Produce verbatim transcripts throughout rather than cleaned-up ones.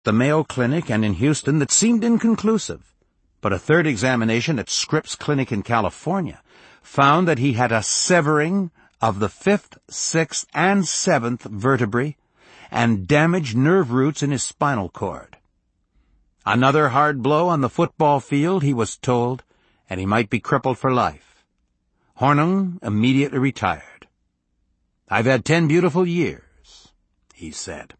the Mayo Clinic and in Houston that seemed inconclusive, but a third examination at Scripps Clinic in California found that he had a severing of the fifth, sixth, and seventh vertebrae and damaged nerve roots in his spinal cord. Another hard blow on the football field, he was told, and he might be crippled for life. Hornung immediately retired. "I've had ten beautiful years," he said.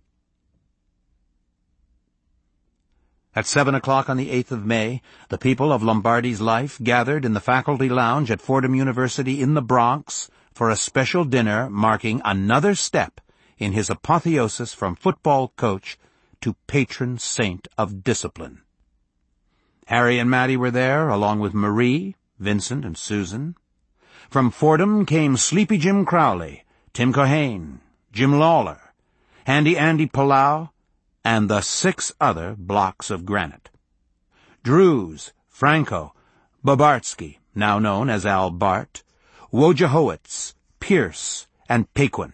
At seven o'clock on the eighth of May, the people of Lombardi's life gathered in the faculty lounge at Fordham University in the Bronx for a special dinner marking another step in his apotheosis from football coach to patron saint of discipline. Harry and Mattie were there, along with Marie, Vincent, and Susan. From Fordham came Sleepy Jim Crowley, Tim Cohane, Jim Lawler, Handy Andy Palau, and the six other blocks of granite. Drews, Franco, Bobartsky, now known as Al Bart, Wojciechowicz, Pierce, and Paquin.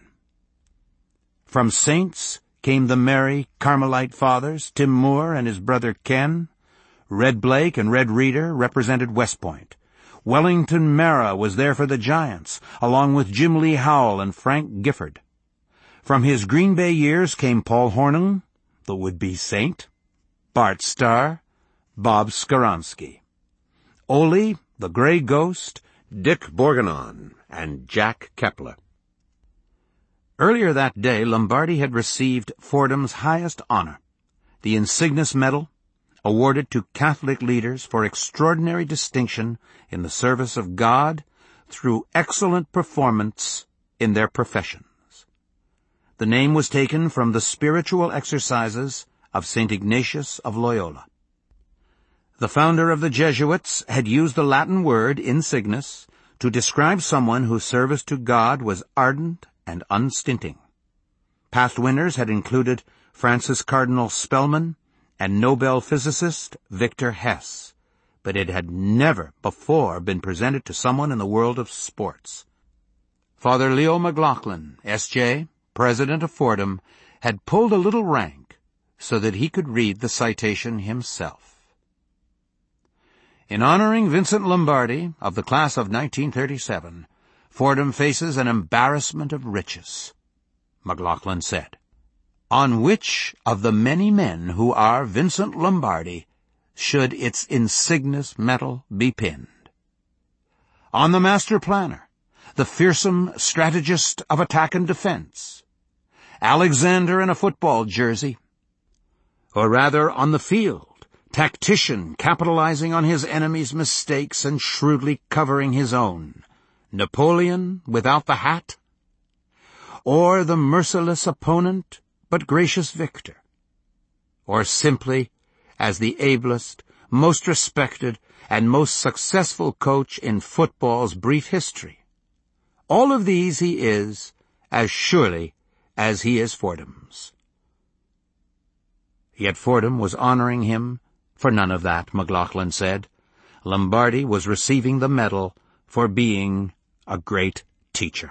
From Saints came the merry Carmelite fathers, Tim Moore and his brother Ken. Red Blake and Red Reeder represented West Point. Wellington Mara was there for the Giants, along with Jim Lee Howell and Frank Gifford. From his Green Bay years came Paul Hornung, the would-be Saint, Bart Starr, Bob Skoronsky, Ole, the Gray Ghost, Dick Borganon, and Jack Kepler. Earlier that day, Lombardi had received Fordham's highest honor, the Insignis Medal, awarded to Catholic leaders for extraordinary distinction in the service of God through excellent performance in their professions. The name was taken from the spiritual exercises of Saint Ignatius of Loyola. The founder of the Jesuits had used the Latin word insignis to describe someone whose service to God was ardent and unstinting. Past winners had included Francis Cardinal Spellman and Nobel physicist Victor Hess, but it had never before been presented to someone in the world of sports. Father Leo McLaughlin, S J, president of Fordham, had pulled a little rank so that he could read the citation himself. In honoring Vincent Lombardi of the class of nineteen thirty-seven, Fordham faces an embarrassment of riches. McLaughlin said, "On which of the many men who are Vincent Lombardi should its insignis medal be pinned? On the master planner, the fearsome strategist of attack and defense, Alexander in a football jersey, or rather on the field, tactician capitalizing on his enemy's mistakes and shrewdly covering his own, Napoleon without the hat, or the merciless opponent but gracious victor, or simply as the ablest, most respected, and most successful coach in football's brief history. All of these he is, as surely as he is Fordham's." Yet Fordham was honoring him for none of that, McLaughlin said. Lombardi was receiving the medal for being a great teacher.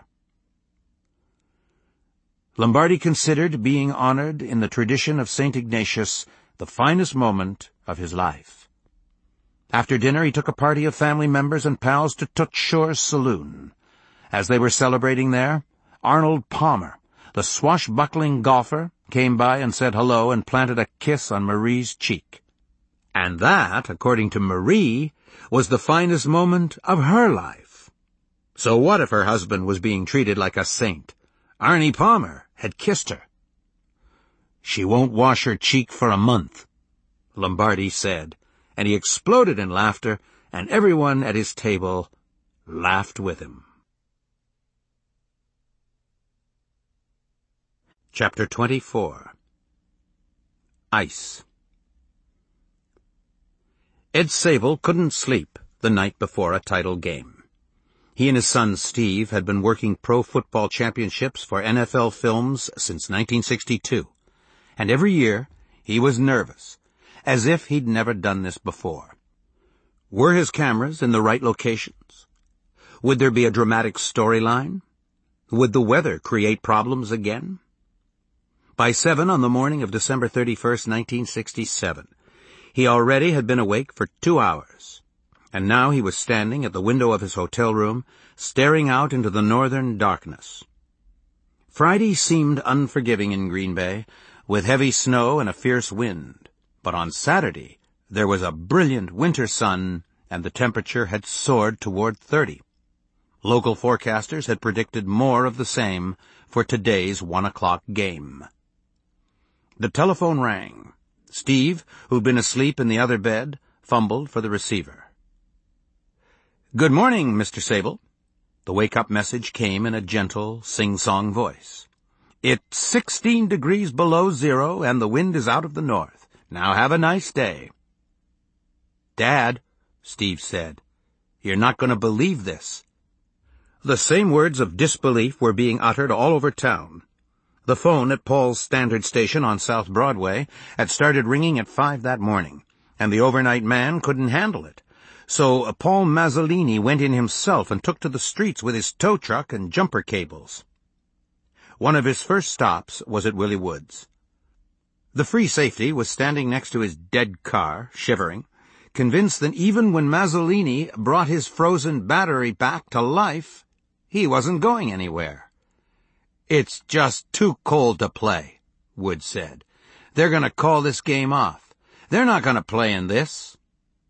Lombardi considered being honored in the tradition of Saint Ignatius the finest moment of his life. After dinner he took a party of family members and pals to Toots Shore's saloon. As they were celebrating there, Arnold Palmer, the swashbuckling golfer, came by and said hello and planted a kiss on Marie's cheek. And that, according to Marie, was the finest moment of her life. So what if her husband was being treated like a saint? Arnie Palmer had kissed her. "She won't wash her cheek for a month," Lombardi said, and he exploded in laughter, and everyone at his table laughed with him. Chapter twenty-four. Ice. Ed Sable couldn't sleep the night before a title game. He and his son Steve had been working pro football championships for N F L Films since nineteen sixty-two, and every year he was nervous, as if he'd never done this before. Were his cameras in the right locations? Would there be a dramatic storyline? Would the weather create problems again? By seven on the morning of December thirty-first, nineteen sixty-seven, he already had been awake for two hours, and now he was standing at the window of his hotel room, staring out into the northern darkness. Friday seemed unforgiving in Green Bay, with heavy snow and a fierce wind, but on Saturday there was a brilliant winter sun, and the temperature had soared toward thirty. Local forecasters had predicted more of the same for today's one o'clock game. The telephone rang. Steve, who'd been asleep in the other bed, fumbled for the receiver. "Good morning, Mister Sable." The wake-up message came in a gentle, sing-song voice. "It's sixteen degrees below zero, and the wind is out of the north. Now have a nice day." "Dad," Steve said, "you're not going to believe this." The same words of disbelief were being uttered all over town. The phone at Paul's Standard Station on South Broadway had started ringing at five that morning, and the overnight man couldn't handle it. So Paul Mazzolini went in himself and took to the streets with his tow truck and jumper cables. One of his first stops was at Willie Wood's. The free safety was standing next to his dead car, shivering, convinced that even when Mazzolini brought his frozen battery back to life, he wasn't going anywhere. "It's just too cold to play," Wood said. "They're going to call this game off. They're not going to play in this."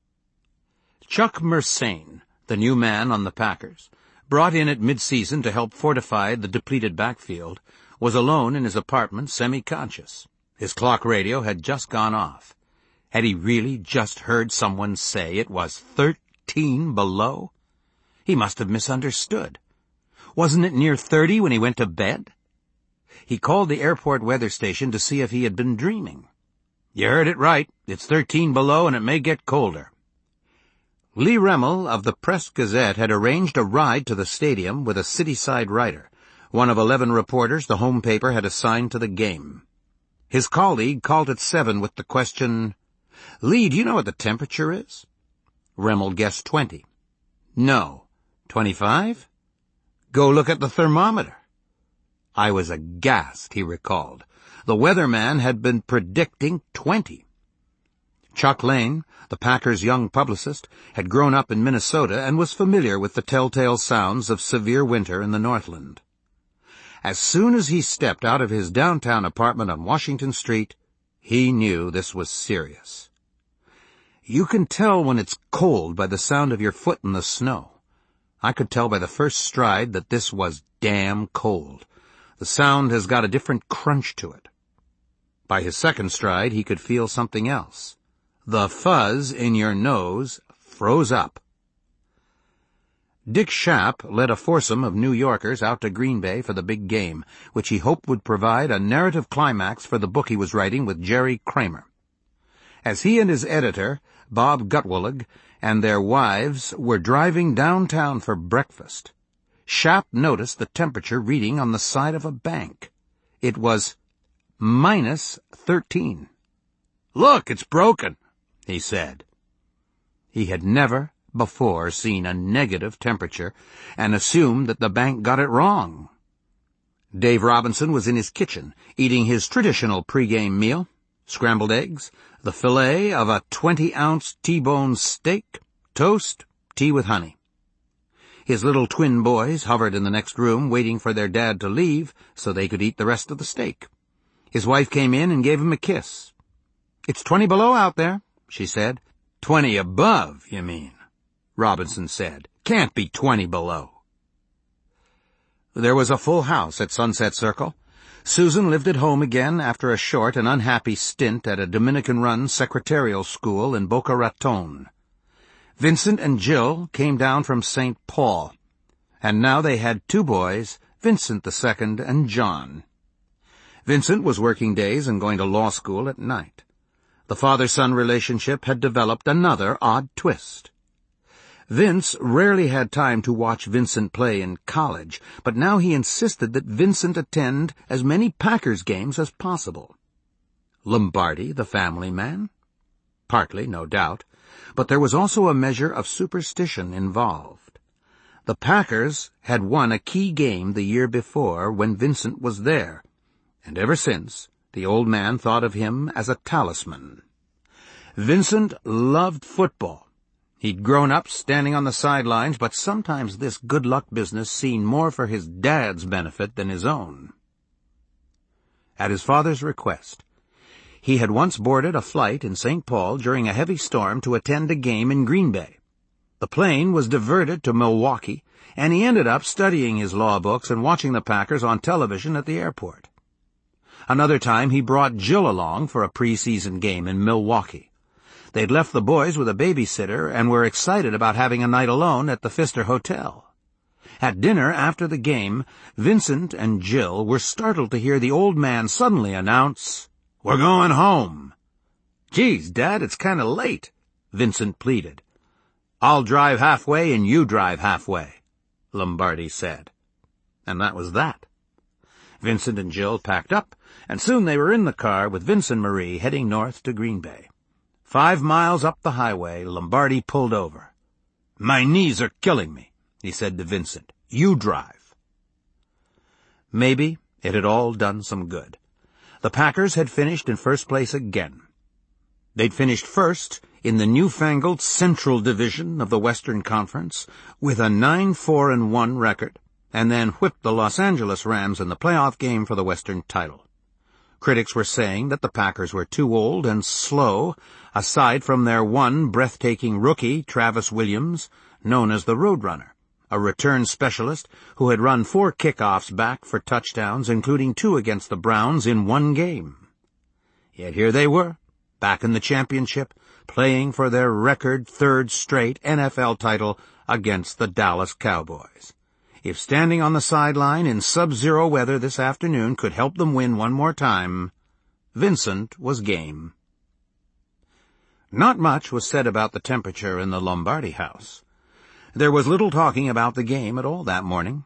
Chuck Mersane, the new man on the Packers, brought in at mid-season to help fortify the depleted backfield, was alone in his apartment, semi-conscious. His clock radio had just gone off. Had he really just heard someone say it was thirteen below? He must have misunderstood. Wasn't it near thirty when he went to bed? He called the airport weather station to see if he had been dreaming. "You heard it right. It's thirteen below, and it may get colder." Lee Remmel of the Press-Gazette had arranged a ride to the stadium with a city-side writer, one of eleven reporters the home paper had assigned to the game. His colleague called at seven with the question, "Lee, do you know what the temperature is?" Remmel guessed twenty. "No." "Twenty-five?" "Go look at the thermometer." I was aghast, he recalled. The weatherman had been predicting twenty. Chuck Lane, the Packers' young publicist, had grown up in Minnesota and was familiar with the telltale sounds of severe winter in the Northland. As soon as he stepped out of his downtown apartment on Washington Street, he knew this was serious. You can tell when it's cold by the sound of your foot in the snow. I could tell by the first stride that this was damn cold. The sound has got a different crunch to it. By his second stride, he could feel something else. The fuzz in your nose froze up. Dick Schaap led a foursome of New Yorkers out to Green Bay for the big game, which he hoped would provide a narrative climax for the book he was writing with Jerry Kramer. As he and his editor, Bob Gutwillig, and their wives were driving downtown for breakfast, Schaap noticed the temperature reading on the side of a bank. It was minus thirteen. "Look, it's broken," he said. He had never before seen a negative temperature and assumed that the bank got it wrong. Dave Robinson was in his kitchen, eating his traditional pregame meal, scrambled eggs, the fillet of a twenty-ounce T-bone steak, toast, tea with honey. His little twin boys hovered in the next room waiting for their dad to leave so they could eat the rest of the steak. His wife came in and gave him a kiss. "It's twenty below out there," she said. "Twenty above, you mean," Robinson said. "Can't be twenty below." There was a full house at Sunset Circle. Susan lived at home again after a short and unhappy stint at a Dominican-run secretarial school in Boca Raton. Vincent and Jill came down from Saint Paul, and now they had two boys, Vincent the second and John. Vincent was working days and going to law school at night. The father-son relationship had developed another odd twist. Vince rarely had time to watch Vincent play in college, but now he insisted that Vincent attend as many Packers games as possible. Lombardi, the family man? Partly, no doubt, but there was also a measure of superstition involved. The Packers had won a key game the year before when Vincent was there, and ever since, The old man thought of him as a talisman. Vincent loved football. He'd grown up standing on the sidelines, but sometimes this good-luck business seemed more for his dad's benefit than his own. At his father's request, he had once boarded a flight in Saint Paul during a heavy storm to attend a game in Green Bay. The plane was diverted to Milwaukee, and he ended up studying his law books and watching the Packers on television at the airport. Another time he brought Jill along for a preseason game in Milwaukee. They'd left the boys with a babysitter and were excited about having a night alone at the Pfister Hotel. At dinner after the game, Vincent and Jill were startled to hear the old man suddenly announce, "We're going home." "Geez, Dad, it's kind of late," Vincent pleaded. "I'll drive halfway and you drive halfway," Lombardi said. And that was that. Vincent and Jill packed up, and soon they were in the car with Vince and Marie heading north to Green Bay. Five miles up the highway, Lombardi pulled over. "My knees are killing me," he said to Vincent. "You drive." Maybe it had all done some good. The Packers had finished in first place again. They'd finished first in the newfangled Central Division of the Western Conference with a nine four and one record, and then whipped the Los Angeles Rams in the playoff game for the Western title. Critics were saying that the Packers were too old and slow, aside from their one breathtaking rookie, Travis Williams, known as the Roadrunner, a return specialist who had run four kickoffs back for touchdowns, including two against the Browns in one game. Yet here they were, back in the championship, playing for their record third straight N F L title against the Dallas Cowboys. If standing on the sideline in sub-zero weather this afternoon could help them win one more time, Vincent was game. Not much was said about the temperature in the Lombardi house. There was little talking about the game at all that morning.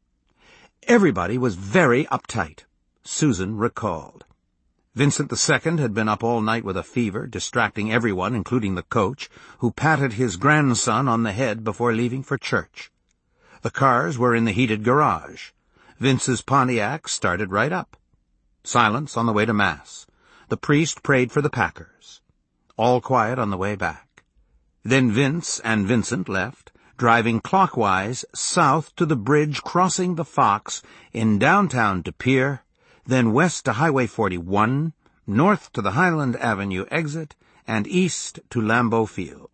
Everybody was very uptight, Susan recalled. Vincent the Second had been up all night with a fever, distracting everyone, including the coach, who patted his grandson on the head before leaving for church. The cars were in the heated garage. Vince's Pontiac started right up. Silence on the way to Mass. The priest prayed for the Packers. All quiet on the way back. Then Vince and Vincent left, driving clockwise south to the bridge crossing the Fox in downtown De Pere, then west to Highway forty-one, north to the Highland Avenue exit, and east to Lambeau Field.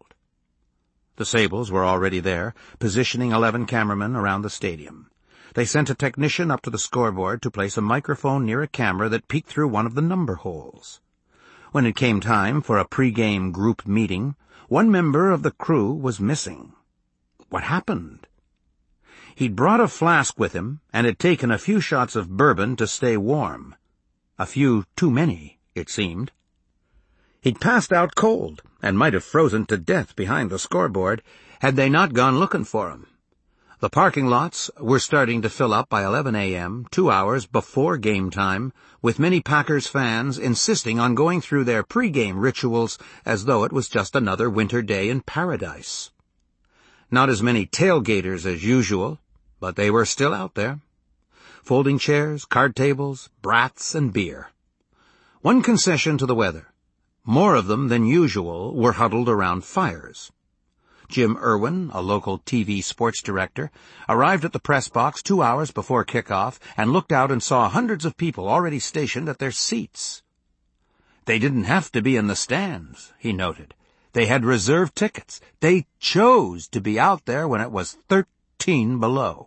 The Sables were already there, positioning eleven cameramen around the stadium. They sent a technician up to the scoreboard to place a microphone near a camera that peeked through one of the number holes. When it came time for a pre-game group meeting, one member of the crew was missing. What happened? He'd brought a flask with him and had taken a few shots of bourbon to stay warm. A few too many, it seemed. He'd passed out cold and might have frozen to death behind the scoreboard had they not gone looking for him. The parking lots were starting to fill up by eleven a.m., two hours before game time, with many Packers fans insisting on going through their pre-game rituals as though it was just another winter day in paradise. Not as many tailgaters as usual, but they were still out there. Folding chairs, card tables, brats, and beer. One concession to the weather. More of them than usual were huddled around fires. Jim Irwin, a local T V sports director, arrived at the press box two hours before kickoff and looked out and saw hundreds of people already stationed at their seats. They didn't have to be in the stands, he noted. They had reserved tickets. They chose to be out there when it was thirteen below.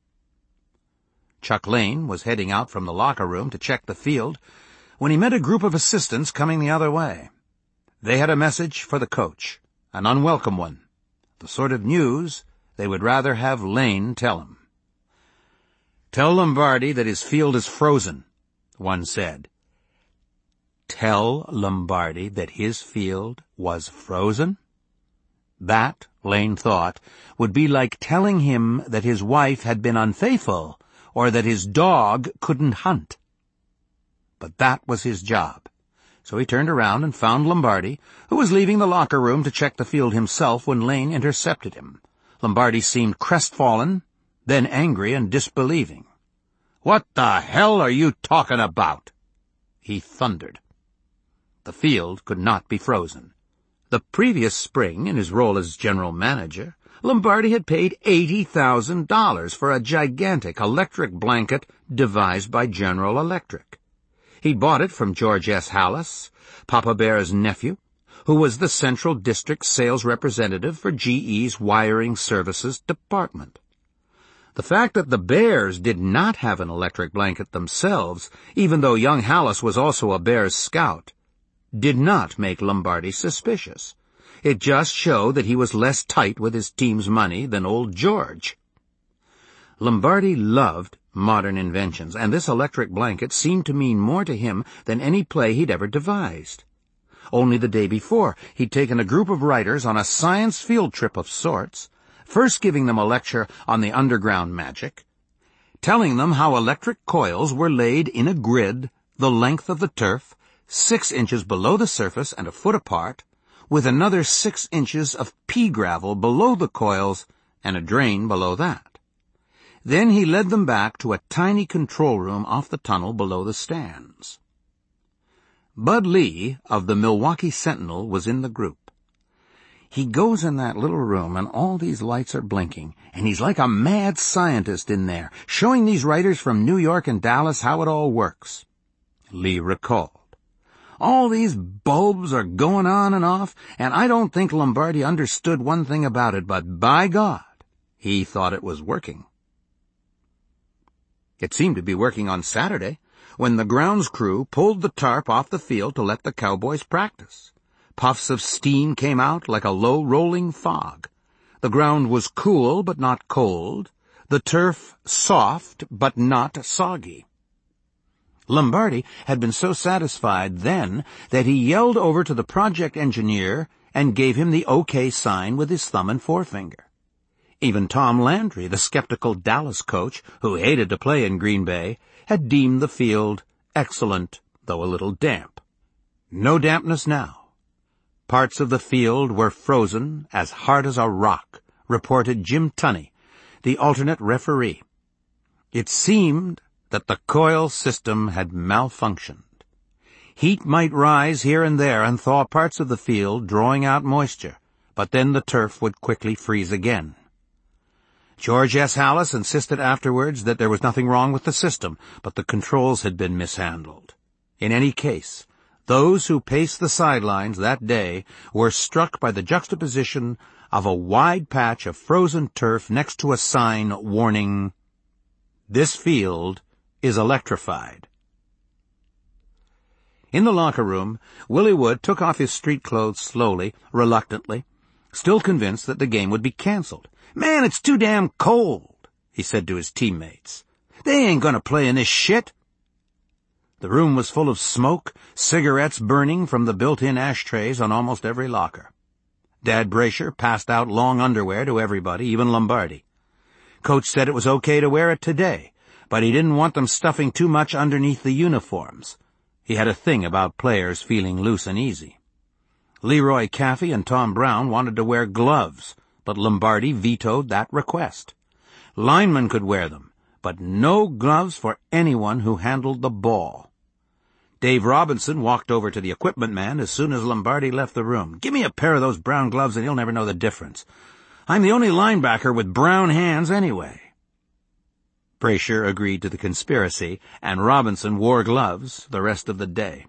Chuck Lane was heading out from the locker room to check the field when he met a group of assistants coming the other way. They had a message for the coach, an unwelcome one, the sort of news they would rather have Lane tell him. "Tell Lombardi that his field is frozen," one said. Tell Lombardi that his field was frozen? That, Lane thought, would be like telling him that his wife had been unfaithful or that his dog couldn't hunt. But that was his job. So he turned around and found Lombardi, who was leaving the locker room to check the field himself when Lane intercepted him. Lombardi seemed crestfallen, then angry and disbelieving. "What the hell are you talking about?" he thundered. The field could not be frozen. The previous spring, in his role as general manager, Lombardi had paid eighty thousand dollars for a gigantic electric blanket devised by General Electric. He bought it from George S. Halas, Papa Bear's nephew, who was the Central District sales representative for G E's Wiring Services Department. The fact that the Bears did not have an electric blanket themselves, even though young Halas was also a Bears scout, did not make Lombardi suspicious. It just showed that he was less tight with his team's money than old George. Lombardi loved modern inventions, and this electric blanket seemed to mean more to him than any play he'd ever devised. Only the day before, he'd taken a group of writers on a science field trip of sorts, first giving them a lecture on the underground magic, telling them how electric coils were laid in a grid the length of the turf, six inches below the surface and a foot apart, with another six inches of pea gravel below the coils and a drain below that. Then he led them back to a tiny control room off the tunnel below the stands. Bud Lee of the Milwaukee Sentinel was in the group. He goes in that little room, and all these lights are blinking, and he's like a mad scientist in there, showing these writers from New York and Dallas how it all works. Lee recalled. All these bulbs are going on and off, and I don't think Lombardi understood one thing about it, but by God, he thought it was working. It seemed to be working on Saturday, when the grounds crew pulled the tarp off the field to let the Cowboys practice. Puffs of steam came out like a low rolling fog. The ground was cool but not cold, the turf soft but not soggy. Lombardi had been so satisfied then that he yelled over to the project engineer and gave him the OK sign with his thumb and forefinger. Even Tom Landry, the skeptical Dallas coach, who hated to play in Green Bay, had deemed the field excellent, though a little damp. No dampness now. Parts of the field were frozen as hard as a rock, reported Jim Tunney, the alternate referee. It seemed that the coil system had malfunctioned. Heat might rise here and there and thaw parts of the field, drawing out moisture, but then the turf would quickly freeze again. George S. Halas insisted afterwards that there was nothing wrong with the system, but the controls had been mishandled. In any case, those who paced the sidelines that day were struck by the juxtaposition of a wide patch of frozen turf next to a sign warning, "This field is electrified." In the locker room, Willie Wood took off his street clothes slowly, reluctantly, still convinced that the game would be canceled. "Man, it's too damn cold," he said to his teammates. "They ain't gonna play in this shit." The room was full of smoke, cigarettes burning from the built-in ashtrays on almost every locker. Dad Brasher passed out long underwear to everybody, even Lombardi. Coach said it was okay to wear it today, but he didn't want them stuffing too much underneath the uniforms. He had a thing about players feeling loose and easy. Leroy Caffey and Tom Brown wanted to wear gloves, but Lombardi vetoed that request. Linemen could wear them, but no gloves for anyone who handled the ball. Dave Robinson walked over to the equipment man as soon as Lombardi left the room. "Give me a pair of those brown gloves and you'll never know the difference. I'm the only linebacker with brown hands anyway." Brasher agreed to the conspiracy, and Robinson wore gloves the rest of the day.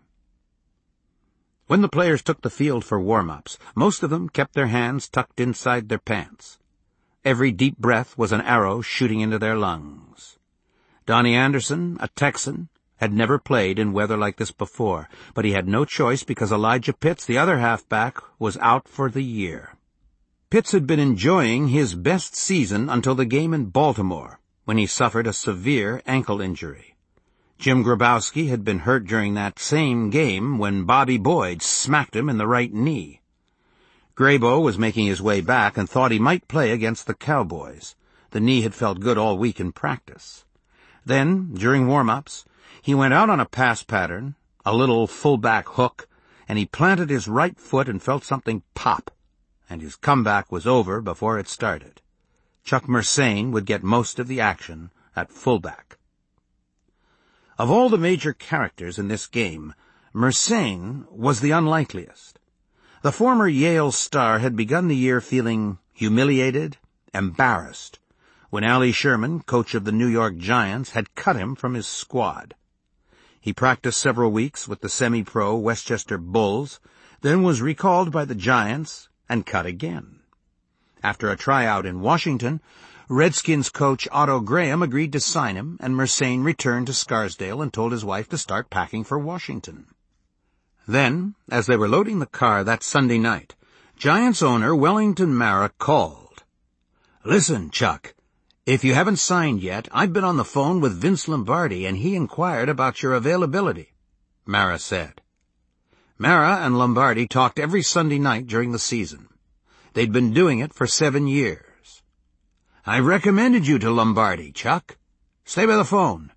When the players took the field for warm-ups, most of them kept their hands tucked inside their pants. Every deep breath was an arrow shooting into their lungs. Donnie Anderson, a Texan, had never played in weather like this before, but he had no choice because Elijah Pitts, the other halfback, was out for the year. Pitts had been enjoying his best season until the game in Baltimore, when he suffered a severe ankle injury. Jim Grabowski had been hurt during that same game when Bobby Boyd smacked him in the right knee. Grabo was making his way back and thought he might play against the Cowboys. The knee had felt good all week in practice. Then, during warm-ups, he went out on a pass pattern, a little fullback hook, and he planted his right foot and felt something pop, and his comeback was over before it started. Chuck Mersane would get most of the action at fullback. Of all the major characters in this game, Mersenne was the unlikeliest. The former Yale star had begun the year feeling humiliated, embarrassed, when Allie Sherman, coach of the New York Giants, had cut him from his squad. He practiced several weeks with the semi-pro Westchester Bulls, then was recalled by the Giants and cut again. After a tryout in Washington, Redskins coach Otto Graham agreed to sign him, and Mersenne returned to Scarsdale and told his wife to start packing for Washington. Then, as they were loading the car that Sunday night, Giants owner Wellington Mara called. "Listen, Chuck, if you haven't signed yet, I've been on the phone with Vince Lombardi, and he inquired about your availability," Mara said. Mara and Lombardi talked every Sunday night during the season. They'd been doing it for seven years. "I recommended you to Lombardi, Chuck. Stay by the phone."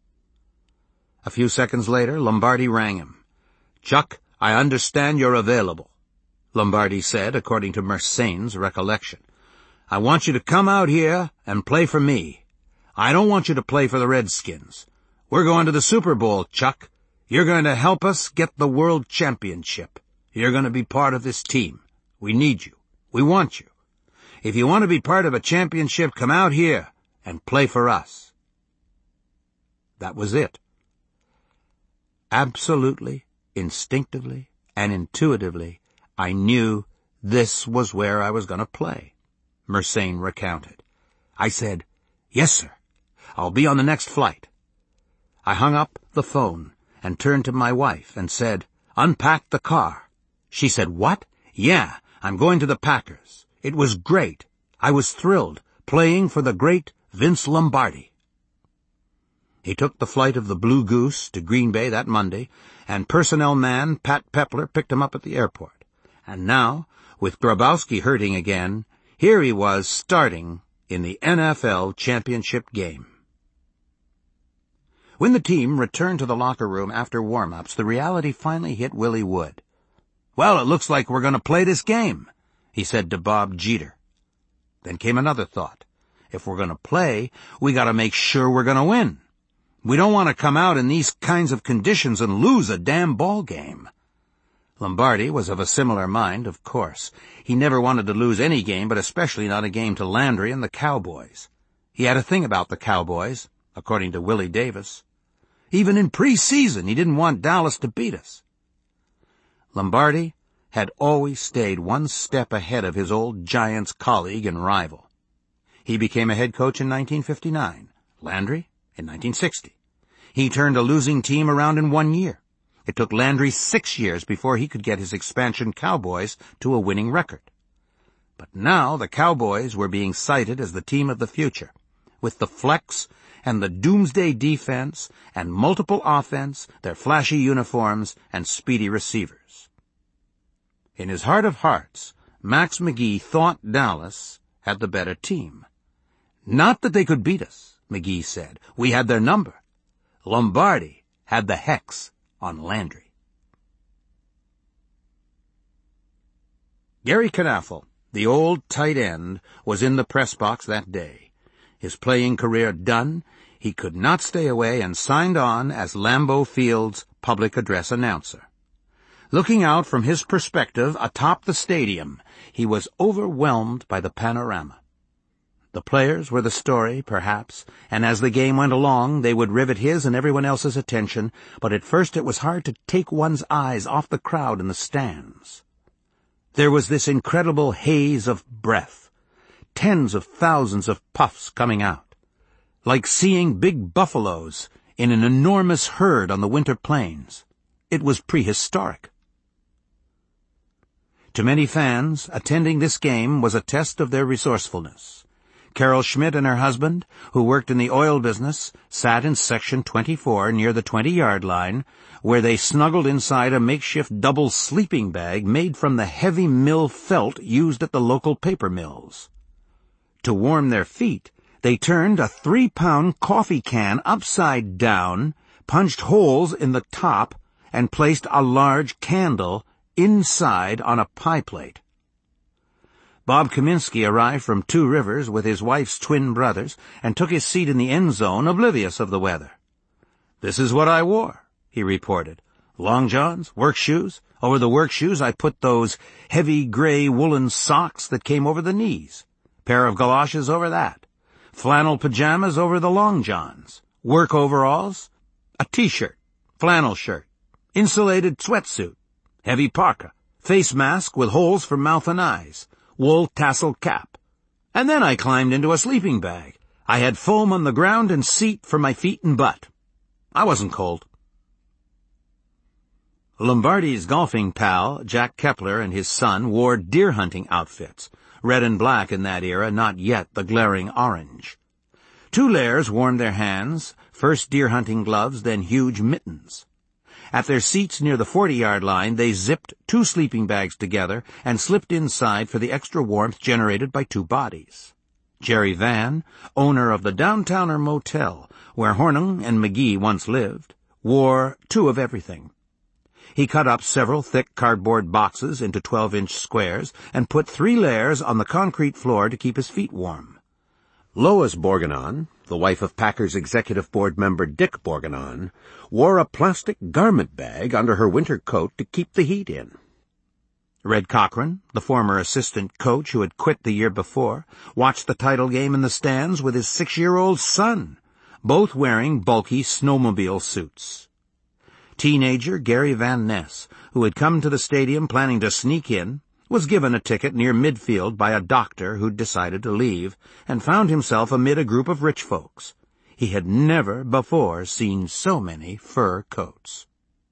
A few seconds later, Lombardi rang him. "Chuck, I understand you're available," Lombardi said, according to Mersenne's recollection. "I want you to come out here and play for me. I don't want you to play for the Redskins. We're going to the Super Bowl, Chuck. You're going to help us get the World Championship. You're going to be part of this team. We need you. We want you. If you want to be part of a championship, come out here and play for us." That was it. Absolutely, instinctively, and intuitively, I knew this was where I was going to play, Mersenne recounted. I said, "Yes, sir. I'll be on the next flight." I hung up the phone and turned to my wife and said, "Unpack the car." She said, "What?" "Yeah, I'm going to the Packers. It was great. I was thrilled, playing for the great Vince Lombardi." He took the flight of the Blue Goose to Green Bay that Monday, and personnel man Pat Pepler picked him up at the airport. And now, with Grabowski hurting again, here he was starting in the N F L championship game. When the team returned to the locker room after warm-ups, the reality finally hit Willie Wood. "Well, it looks like we're going to play this game," he said to Bob Jeter. Then came another thought. If we're going to play, we got to make sure we're going to win. We don't want to come out in these kinds of conditions and lose a damn ball game. Lombardi was of a similar mind, of course. He never wanted to lose any game, but especially not a game to Landry and the Cowboys. He had a thing about the Cowboys, according to Willie Davis. Even in preseason, he didn't want Dallas to beat us. Lombardi had always stayed one step ahead of his old Giants colleague and rival. He became a head coach in nineteen fifty-nine, Landry in nineteen sixty. He turned a losing team around in one year. It took Landry six years before he could get his expansion Cowboys to a winning record. But now the Cowboys were being cited as the team of the future, with the flex and the doomsday defense and multiple offense, their flashy uniforms and speedy receivers. In his heart of hearts, Max McGee thought Dallas had the better team. Not that they could beat us, McGee said. We had their number. Lombardi had the hex on Landry. Gary Knaffel, the old tight end, was in the press box that day. His playing career done, he could not stay away and signed on as Lambeau Field's public address announcer. Looking out from his perspective atop the stadium, he was overwhelmed by the panorama. The players were the story, perhaps, and as the game went along, they would rivet his and everyone else's attention, but at first it was hard to take one's eyes off the crowd in the stands. There was this incredible haze of breath, tens of thousands of puffs coming out, like seeing big buffaloes in an enormous herd on the winter plains. It was prehistoric. To many fans, attending this game was a test of their resourcefulness. Carol Schmidt and her husband, who worked in the oil business, sat in section twenty-four near the twenty-yard line, where they snuggled inside a makeshift double sleeping bag made from the heavy mill felt used at the local paper mills. To warm their feet, they turned a three-pound coffee can upside down, punched holes in the top, and placed a large candle inside on a pie plate. Bob Kaminsky arrived from Two Rivers with his wife's twin brothers and took his seat in the end zone, oblivious of the weather. "This is what I wore," he reported. "Long johns, work shoes. Over the work shoes I put those heavy gray woolen socks that came over the knees. Pair of galoshes over that. Flannel pajamas over the long johns. Work overalls. A t-shirt. Flannel shirt. Insulated sweatsuit. Heavy parka. Face mask with holes for mouth and eyes. Wool tassel cap. And then I climbed into a sleeping bag. I had foam on the ground and seat for my feet and butt. I wasn't cold." Lombardi's golfing pal, Jack Kepler, and his son wore deer-hunting outfits, red and black in that era, not yet the glaring orange. Two layers warmed their hands, first deer-hunting gloves, then huge mittens. At their seats near the forty-yard line, they zipped two sleeping bags together and slipped inside for the extra warmth generated by two bodies. Jerry Van, owner of the Downtowner Motel, where Hornung and McGee once lived, wore two of everything. He cut up several thick cardboard boxes into twelve-inch squares and put three layers on the concrete floor to keep his feet warm. Lois Borgenon, the wife of Packers executive board member Dick Borgenon, wore a plastic garment bag under her winter coat to keep the heat in. Red Cochran, the former assistant coach who had quit the year before, watched the title game in the stands with his six-year-old son, both wearing bulky snowmobile suits. Teenager Gary Van Ness, who had come to the stadium planning to sneak in, was given a ticket near midfield by a doctor who'd decided to leave, and found himself amid a group of rich folks. He had never before seen so many fur coats.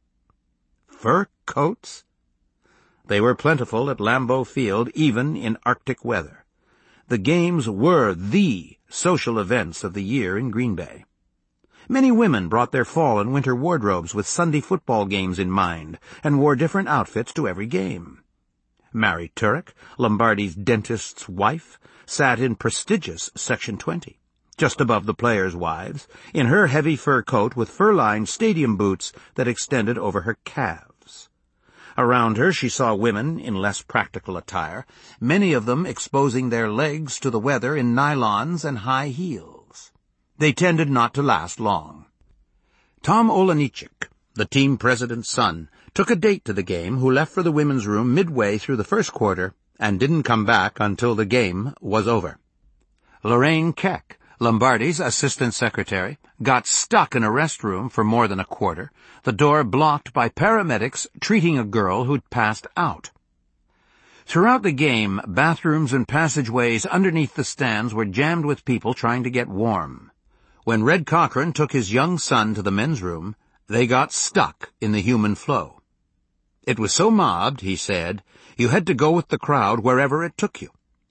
Fur coats? They were plentiful at Lambeau Field, even in Arctic weather. The games were the social events of the year in Green Bay. Many women brought their fall and winter wardrobes with Sunday football games in mind, and wore different outfits to every game. Mary Turek, Lombardi's dentist's wife, sat in prestigious Section twenty, just above the players' wives, in her heavy fur coat with fur-lined stadium boots that extended over her calves. Around her she saw women in less practical attire, many of them exposing their legs to the weather in nylons and high heels. They tended not to last long. Tom Olenichik, the team president's son, took a date to the game who left for the women's room midway through the first quarter and didn't come back until the game was over. Lorraine Keck, Lombardi's assistant secretary, got stuck in a restroom for more than a quarter, the door blocked by paramedics treating a girl who'd passed out. Throughout the game, bathrooms and passageways underneath the stands were jammed with people trying to get warm. When Red Cochran took his young son to the men's room, they got stuck in the human flow. It was so mobbed, he said, you had to go with the crowd wherever it took you.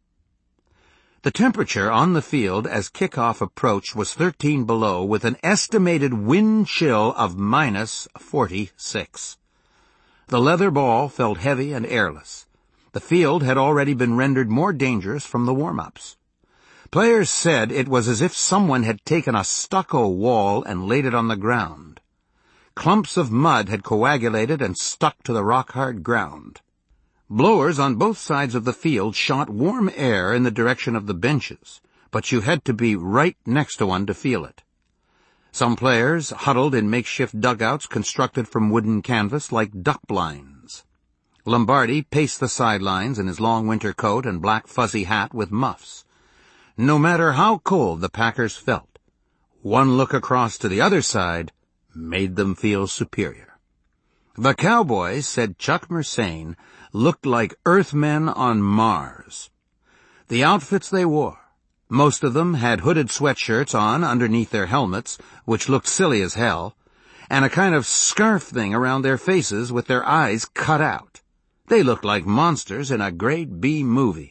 The temperature on the field as kickoff approached was thirteen below, with an estimated wind chill of minus forty-six. The leather ball felt heavy and airless. The field had already been rendered more dangerous from the warm-ups. Players said it was as if someone had taken a stucco wall and laid it on the ground. Clumps of mud had coagulated and stuck to the rock-hard ground. Blowers on both sides of the field shot warm air in the direction of the benches, but you had to be right next to one to feel it. Some players huddled in makeshift dugouts constructed from wooden canvas like duck blinds. Lombardi paced the sidelines in his long winter coat and black fuzzy hat with muffs. No matter how cold the Packers felt, one look across to the other side made them feel superior. The Cowboys, said Chuck Mersane, looked like Earthmen on Mars. The outfits they wore, most of them had hooded sweatshirts on underneath their helmets, which looked silly as hell, and a kind of scarf thing around their faces with their eyes cut out. They looked like monsters in a grade B movie.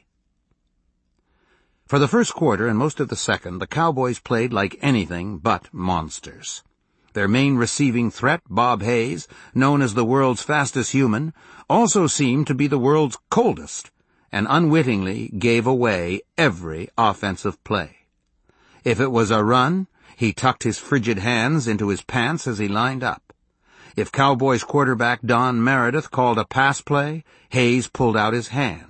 For the first quarter and most of the second, the Cowboys played like anything but monsters. Their main receiving threat, Bob Hayes, known as the world's fastest human, also seemed to be the world's coldest, and unwittingly gave away every offensive play. If it was a run, he tucked his frigid hands into his pants as he lined up. If Cowboys quarterback Don Meredith called a pass play, Hayes pulled out his hands.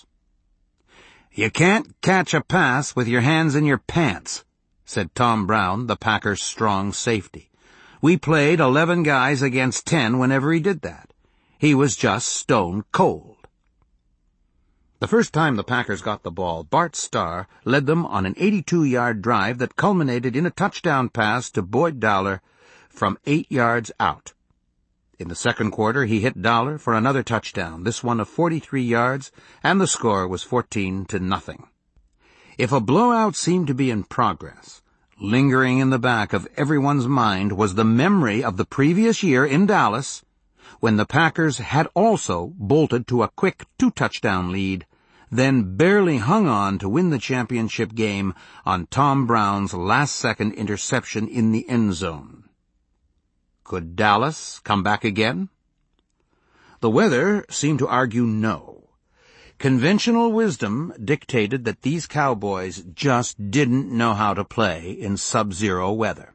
"You can't catch a pass with your hands in your pants," said Tom Brown, the Packers' strong safety. We played eleven guys against ten whenever he did that. He was just stone cold. The first time the Packers got the ball, Bart Starr led them on an eighty-two-yard drive that culminated in a touchdown pass to Boyd Dowler from eight yards out. In the second quarter, he hit Dowler for another touchdown, this one of forty-three yards, and the score was fourteen to nothing. If a blowout seemed to be in progress, lingering in the back of everyone's mind was the memory of the previous year in Dallas, when the Packers had also bolted to a quick two-touchdown lead, then barely hung on to win the championship game on Tom Brown's last-second interception in the end zone. Could Dallas come back again? The weather seemed to argue no. Conventional wisdom dictated that these Cowboys just didn't know how to play in sub-zero weather.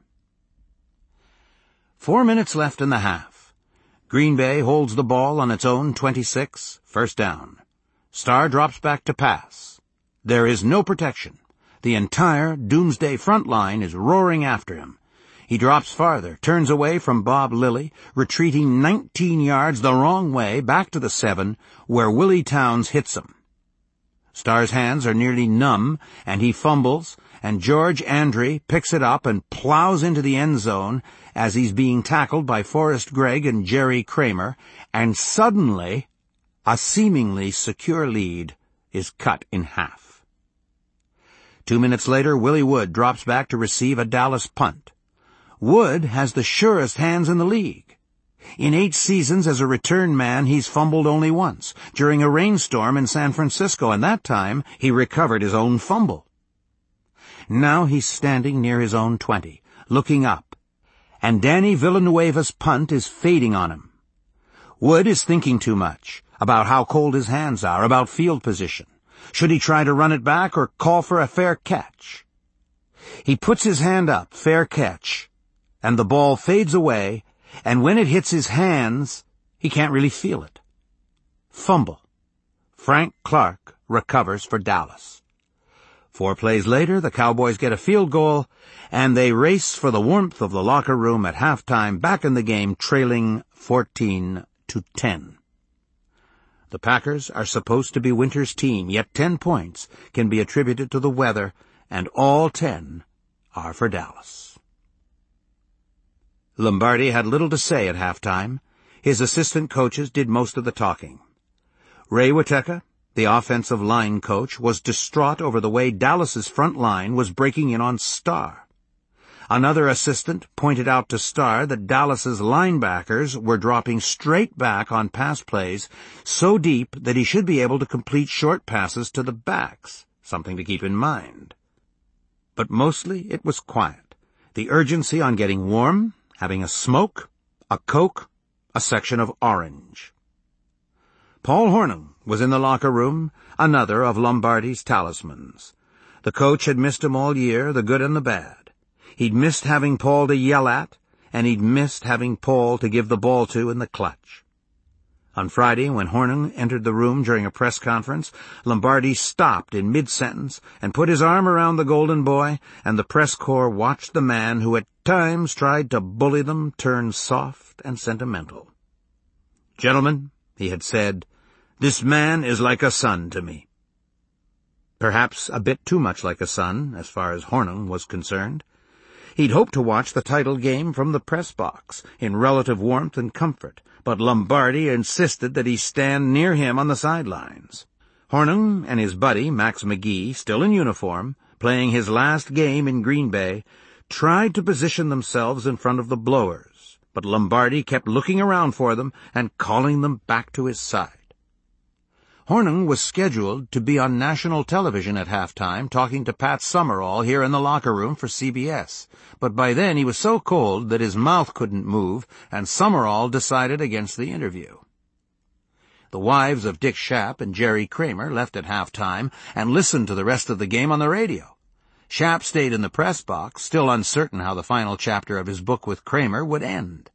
Four minutes left in the half. Green Bay holds the ball on its own twenty-six, first down. Starr drops back to pass. There is no protection. The entire Doomsday front line is roaring after him. He drops farther, turns away from Bob Lilly, retreating nineteen yards the wrong way back to the seven, where Willie Towns hits him. Starr's hands are nearly numb, and he fumbles, and George Andre picks it up and plows into the end zone as he's being tackled by Forrest Gregg and Jerry Kramer, and suddenly a seemingly secure lead is cut in half. Two minutes later, Willie Wood drops back to receive a Dallas punt. Wood has the surest hands in the league. In eight seasons as a return man, he's fumbled only once, during a rainstorm in San Francisco, and that time he recovered his own fumble. Now he's standing near his own twenty, looking up, and Danny Villanueva's punt is fading on him. Wood is thinking too much about how cold his hands are, about field position. Should he try to run it back or call for a fair catch? He puts his hand up, fair catch, and the ball fades away, and when it hits his hands, he can't really feel it. Fumble. Frank Clark recovers for Dallas. Four plays later, the Cowboys get a field goal, and they race for the warmth of the locker room at halftime, back in the game, trailing fourteen to ten. The Packers are supposed to be winter's team, yet ten points can be attributed to the weather, and all ten are for Dallas. Lombardi had little to say at halftime. His assistant coaches did most of the talking. Ray Witeka, the offensive line coach, was distraught over the way Dallas's front line was breaking in on Starr. Another assistant pointed out to Starr that Dallas's linebackers were dropping straight back on pass plays so deep that he should be able to complete short passes to the backs, something to keep in mind. But mostly it was quiet. The urgency on getting warm, having a smoke, a Coke, a section of orange. Paul Hornung was in the locker room, another of Lombardi's talismans. The coach had missed him all year, the good and the bad. He'd missed having Paul to yell at, and he'd missed having Paul to give the ball to in the clutch. On Friday, when Hornung entered the room during a press conference, Lombardi stopped in mid-sentence and put his arm around the golden boy, and the press corps watched the man who at times tried to bully them turn soft and sentimental. "Gentlemen," he had said, "this man is like a son to me." Perhaps a bit too much like a son, as far as Hornung was concerned. He'd hoped to watch the title game from the press box, in relative warmth and comfort, but Lombardi insisted that he stand near him on the sidelines. Hornung and his buddy, Max McGee, still in uniform, playing his last game in Green Bay, tried to position themselves in front of the blowers, but Lombardi kept looking around for them and calling them back to his side. Hornung was scheduled to be on national television at halftime talking to Pat Summerall here in the locker room for C B S, but by then he was so cold that his mouth couldn't move, and Summerall decided against the interview. The wives of Dick Schaap and Jerry Kramer left at halftime and listened to the rest of the game on the radio. Schaap stayed in the press box, still uncertain how the final chapter of his book with Kramer would end.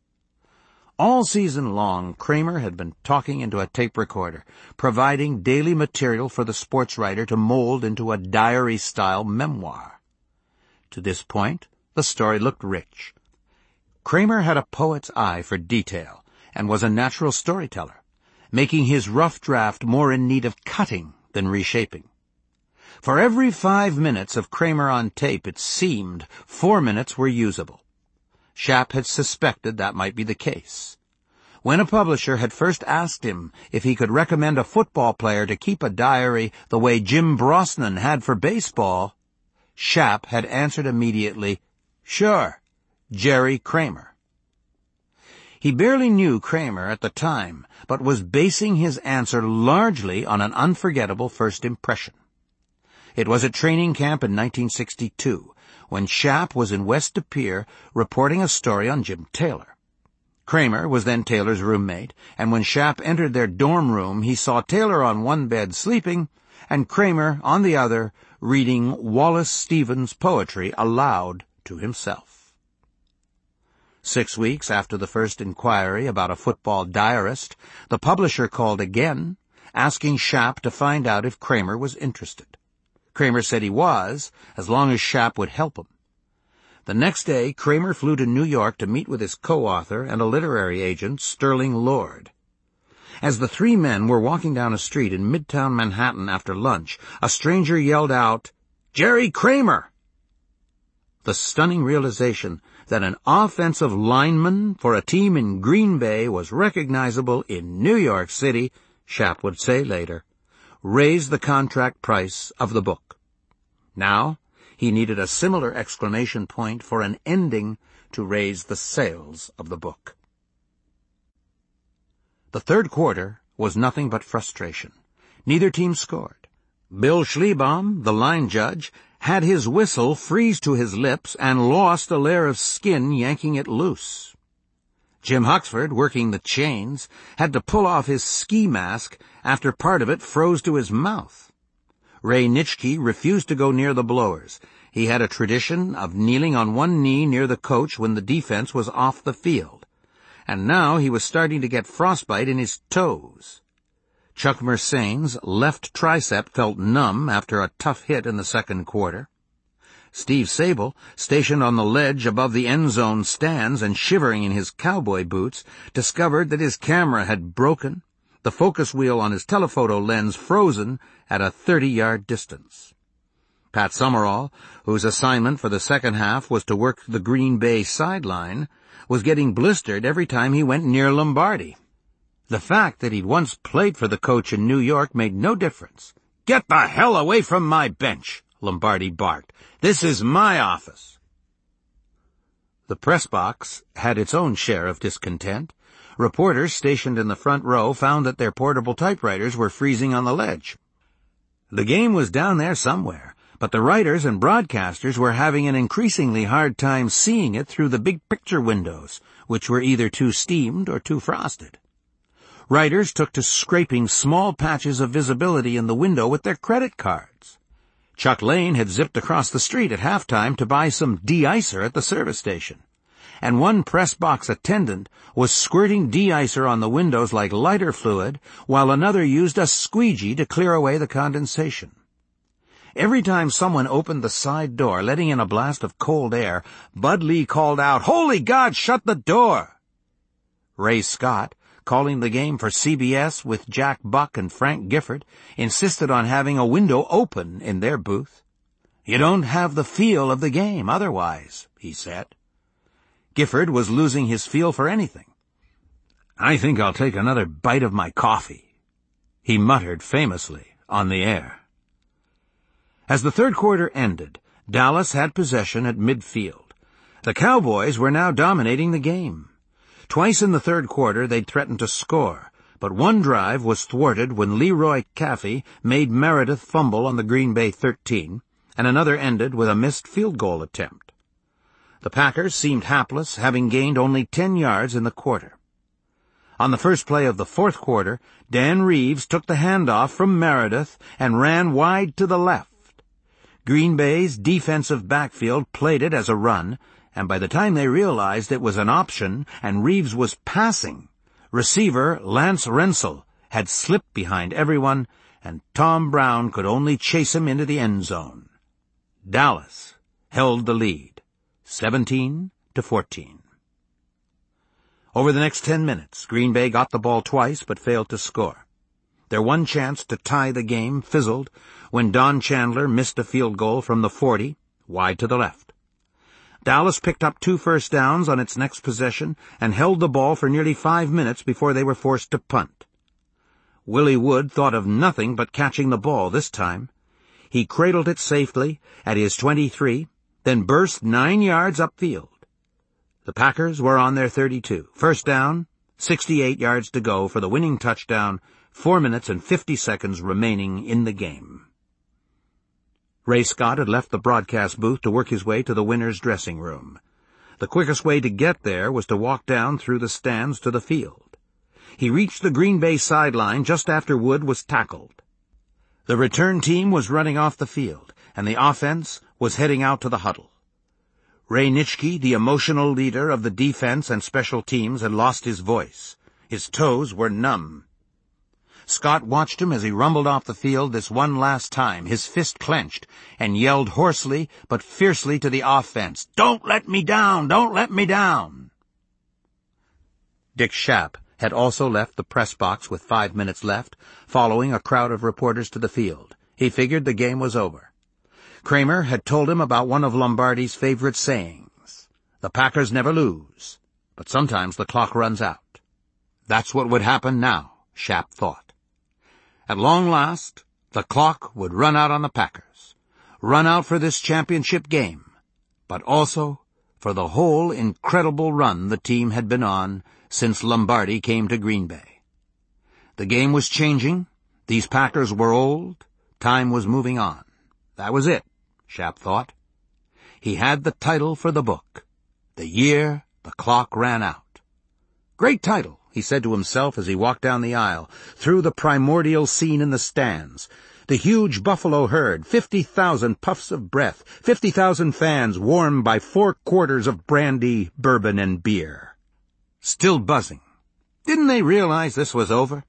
All season long, Kramer had been talking into a tape recorder, providing daily material for the sports writer to mold into a diary-style memoir. To this point, the story looked rich. Kramer had a poet's eye for detail and was a natural storyteller, making his rough draft more in need of cutting than reshaping. For every five minutes of Kramer on tape, it seemed four minutes were usable. Shapp had suspected that might be the case. When a publisher had first asked him if he could recommend a football player to keep a diary the way Jim Brosnan had for baseball, Shapp had answered immediately, "Sure, Jerry Kramer." He barely knew Kramer at the time, but was basing his answer largely on an unforgettable first impression. It was at training camp in nineteen sixty-two, when Shapp was in West De Pere reporting a story on Jim Taylor. Kramer was then Taylor's roommate, and when Shapp entered their dorm room, he saw Taylor on one bed sleeping, and Kramer on the other reading Wallace Stevens' poetry aloud to himself. Six weeks after the first inquiry about a football diarist, the publisher called again, asking Shapp to find out if Kramer was interested. Kramer said he was, as long as Shapp would help him. The next day, Kramer flew to New York to meet with his co-author and a literary agent, Sterling Lord. As the three men were walking down a street in Midtown Manhattan after lunch, a stranger yelled out, "Jerry Kramer!" The stunning realization that an offensive lineman for a team in Green Bay was recognizable in New York City, Shapp would say later, raised the contract price of the book. Now, he needed a similar exclamation point for an ending to raise the sales of the book. The third quarter was nothing but frustration. Neither team scored. Bill Schlebaum, the line judge, had his whistle freeze to his lips and lost a layer of skin yanking it loose. Jim Huxford, working the chains, had to pull off his ski mask after part of it froze to his mouth. Ray Nitschke refused to go near the blowers. He had a tradition of kneeling on one knee near the coach when the defense was off the field. And now he was starting to get frostbite in his toes. Chuck Mersane's left tricep felt numb after a tough hit in the second quarter. Steve Sable, stationed on the ledge above the end zone stands and shivering in his cowboy boots, discovered that his camera had broken, the focus wheel on his telephoto lens frozen at a thirty-yard distance. Pat Summerall, whose assignment for the second half was to work the Green Bay sideline, was getting blistered every time he went near Lombardi. The fact that he'd once played for the coach in New York made no difference. "Get the hell away from my bench," Lombardi barked. "This is my office." The press box had its own share of discontent. Reporters stationed in the front row found that their portable typewriters were freezing on the ledge. The game was down there somewhere, but the writers and broadcasters were having an increasingly hard time seeing it through the big picture windows, which were either too steamed or too frosted. Writers took to scraping small patches of visibility in the window with their credit cards. Chuck Lane had zipped across the street at halftime to buy some de-icer at the service station, and one press box attendant was squirting de-icer on the windows like lighter fluid, while another used a squeegee to clear away the condensation. Every time someone opened the side door, letting in a blast of cold air, Bud Lee called out, "Holy God, shut the door!" Ray Scott, calling the game for C B S with Jack Buck and Frank Gifford, insisted on having a window open in their booth. "You don't have the feel of the game otherwise," he said. Gifford was losing his feel for anything. "I think I'll take another bite of my coffee," he muttered famously on the air. As the third quarter ended, Dallas had possession at midfield. The Cowboys were now dominating the game. Twice in the third quarter they'd threatened to score, but one drive was thwarted when Leroy Caffey made Meredith fumble on the Green Bay thirteen, and another ended with a missed field goal attempt. The Packers seemed hapless, having gained only ten yards in the quarter. On the first play of the fourth quarter, Dan Reeves took the handoff from Meredith and ran wide to the left. Green Bay's defensive backfield played it as a run, and by the time they realized it was an option and Reeves was passing, receiver Lance Rensel had slipped behind everyone, and Tom Brown could only chase him into the end zone. Dallas held the lead, seventeen to fourteen. Over the next ten minutes, Green Bay got the ball twice but failed to score. Their one chance to tie the game fizzled when Don Chandler missed a field goal from the forty, wide to the left. Dallas picked up two first downs on its next possession and held the ball for nearly five minutes before they were forced to punt. Willie Wood thought of nothing but catching the ball this time. He cradled it safely at his twenty-three, then burst nine yards upfield. The Packers were on their thirty-two. First down, sixty-eight yards to go for the winning touchdown, four minutes and fifty seconds remaining in the game. Ray Scott had left the broadcast booth to work his way to the winners' dressing room. The quickest way to get there was to walk down through the stands to the field. He reached the Green Bay sideline just after Wood was tackled. The return team was running off the field, and the offense was heading out to the huddle. Ray Nitschke, the emotional leader of the defense and special teams, had lost his voice. His toes were numb. Scott watched him as he rumbled off the field this one last time, his fist clenched, and yelled hoarsely but fiercely to the offense, "Don't let me down! Don't let me down!" Dick Schaap had also left the press box with five minutes left, following a crowd of reporters to the field. He figured the game was over. Kramer had told him about one of Lombardi's favorite sayings, "The Packers never lose, but sometimes the clock runs out." That's what would happen now, Schaap thought. At long last, the clock would run out on the Packers, run out for this championship game, but also for the whole incredible run the team had been on since Lombardi came to Green Bay. The game was changing, these Packers were old, time was moving on. That was it, Schaap thought. He had the title for the book, The Year the Clock Ran Out. Great title, he said to himself as he walked down the aisle, through the primordial scene in the stands. The huge buffalo herd, fifty thousand puffs of breath, fifty thousand fans warmed by four quarters of brandy, bourbon, and beer. Still buzzing. Didn't they realize this was over?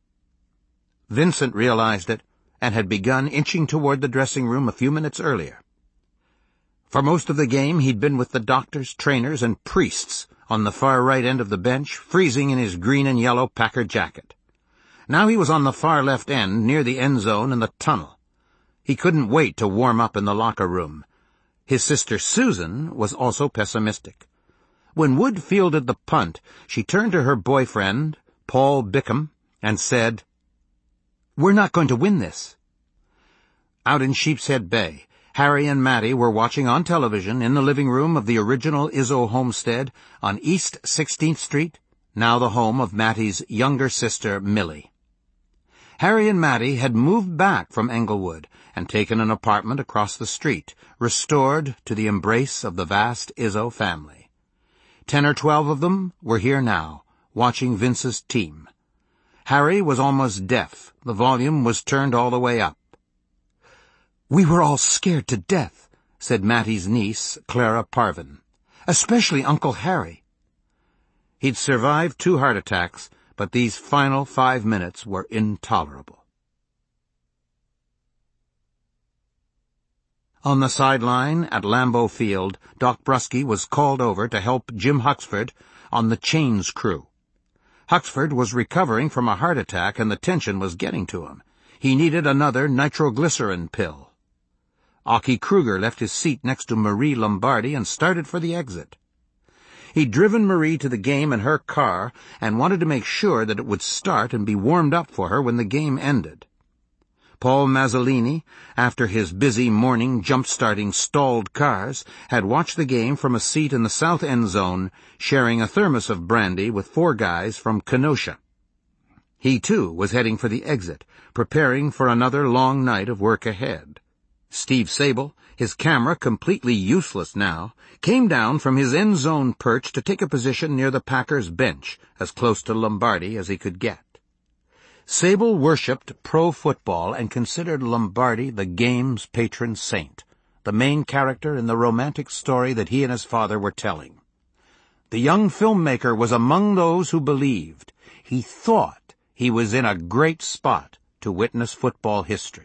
Vincent realized it, and had begun inching toward the dressing room a few minutes earlier. For most of the game he'd been with the doctors, trainers, and priests on the far right end of the bench, freezing in his green and yellow Packer jacket. Now he was on the far left end, near the end zone and the tunnel. He couldn't wait to warm up in the locker room. His sister Susan was also pessimistic. When Wood fielded the punt, she turned to her boyfriend, Paul Bickham, and said, "We're not going to win this." Out in Sheepshead Bay, Harry and Mattie were watching on television in the living room of the original Izzo homestead on East sixteenth Street, now the home of Mattie's younger sister, Millie. Harry and Mattie had moved back from Englewood and taken an apartment across the street, restored to the embrace of the vast Izzo family. Ten or twelve of them were here now, watching Vince's team. Harry was almost deaf. The volume was turned all the way up. "We were all scared to death," said Mattie's niece, Clara Parvin. "Especially Uncle Harry." He'd survived two heart attacks, but these final five minutes were intolerable. On the sideline at Lambeau Field, Doc Brusky was called over to help Jim Huxford on the Chains crew. Huxford was recovering from a heart attack and the tension was getting to him. He needed another nitroglycerin pill. Aki Kruger left his seat next to Marie Lombardi and started for the exit. He'd driven Marie to the game in her car and wanted to make sure that it would start and be warmed up for her when the game ended. Paul Mazzolini, after his busy morning jump-starting stalled cars, had watched the game from a seat in the south end zone, sharing a thermos of brandy with four guys from Kenosha. He, too, was heading for the exit, preparing for another long night of work ahead. Steve Sable, his camera completely useless now, came down from his end zone perch to take a position near the Packers' bench, as close to Lombardi as he could get. Sable worshipped pro football and considered Lombardi the game's patron saint, the main character in the romantic story that he and his father were telling. The young filmmaker was among those who believed. He thought he was in a great spot to witness football history.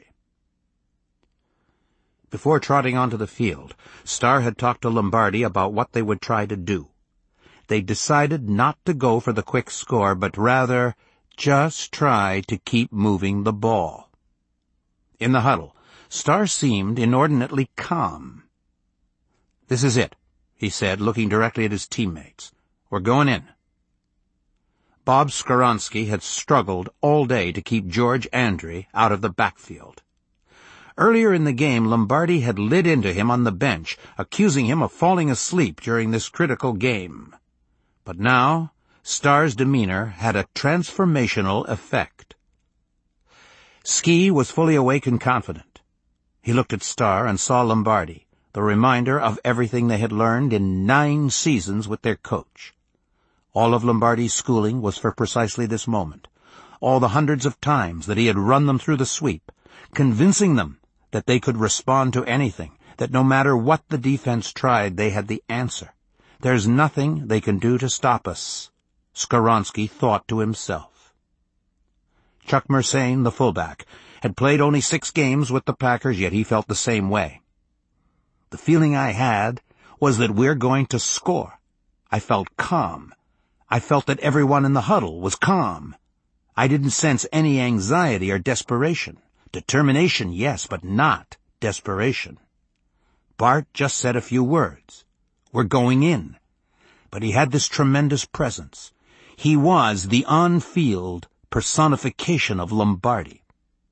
Before trotting onto the field, Starr had talked to Lombardi about what they would try to do. they decided not to go for the quick score, but rather just try to keep moving the ball. In the huddle, Starr seemed inordinately calm. "This is it," he said, looking directly at his teammates. "We're going in." Bob Skoronski had struggled all day to keep George Andre out of the backfield. Earlier in the game, Lombardi had lit into him on the bench, accusing him of falling asleep during this critical game. But now, Starr's demeanor had a transformational effect. Ski was fully awake and confident. He looked at Starr and saw Lombardi, the reminder of everything they had learned in nine seasons with their coach. All of Lombardi's schooling was for precisely this moment, all the hundreds of times that he had run them through the sweep, convincing them that they could respond to anything, that no matter what the defense tried, they had the answer. "There's nothing they can do to stop us," Skoronski thought to himself. Chuck Mersane, the fullback, had played only six games with the Packers, yet he felt the same way. "The feeling I had was that we're going to score. I felt calm. I felt that everyone in the huddle was calm. I didn't sense any anxiety or desperation. Determination, yes, but not desperation. Bart just said a few words. We're going in." But he had this tremendous presence. He was the on-field personification of Lombardi.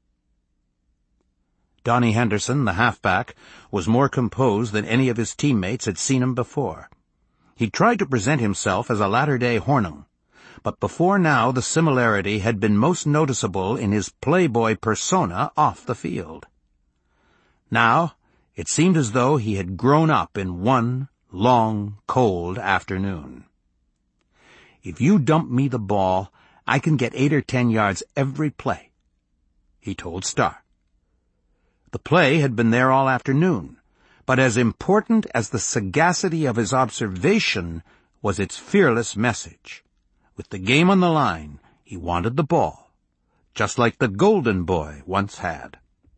Donnie Henderson, the halfback, was more composed than any of his teammates had seen him before. He tried to present himself as a latter-day Hornung, but before now the similarity had been most noticeable in his playboy persona off the field. Now it seemed as though he had grown up in one long, cold afternoon. "If you dump me the ball, I can get eight or ten yards every play," he told Starr. The play had been there all afternoon, but as important as the sagacity of his observation was its fearless message. With the game on the line, he wanted the ball, just like the Golden Boy once had.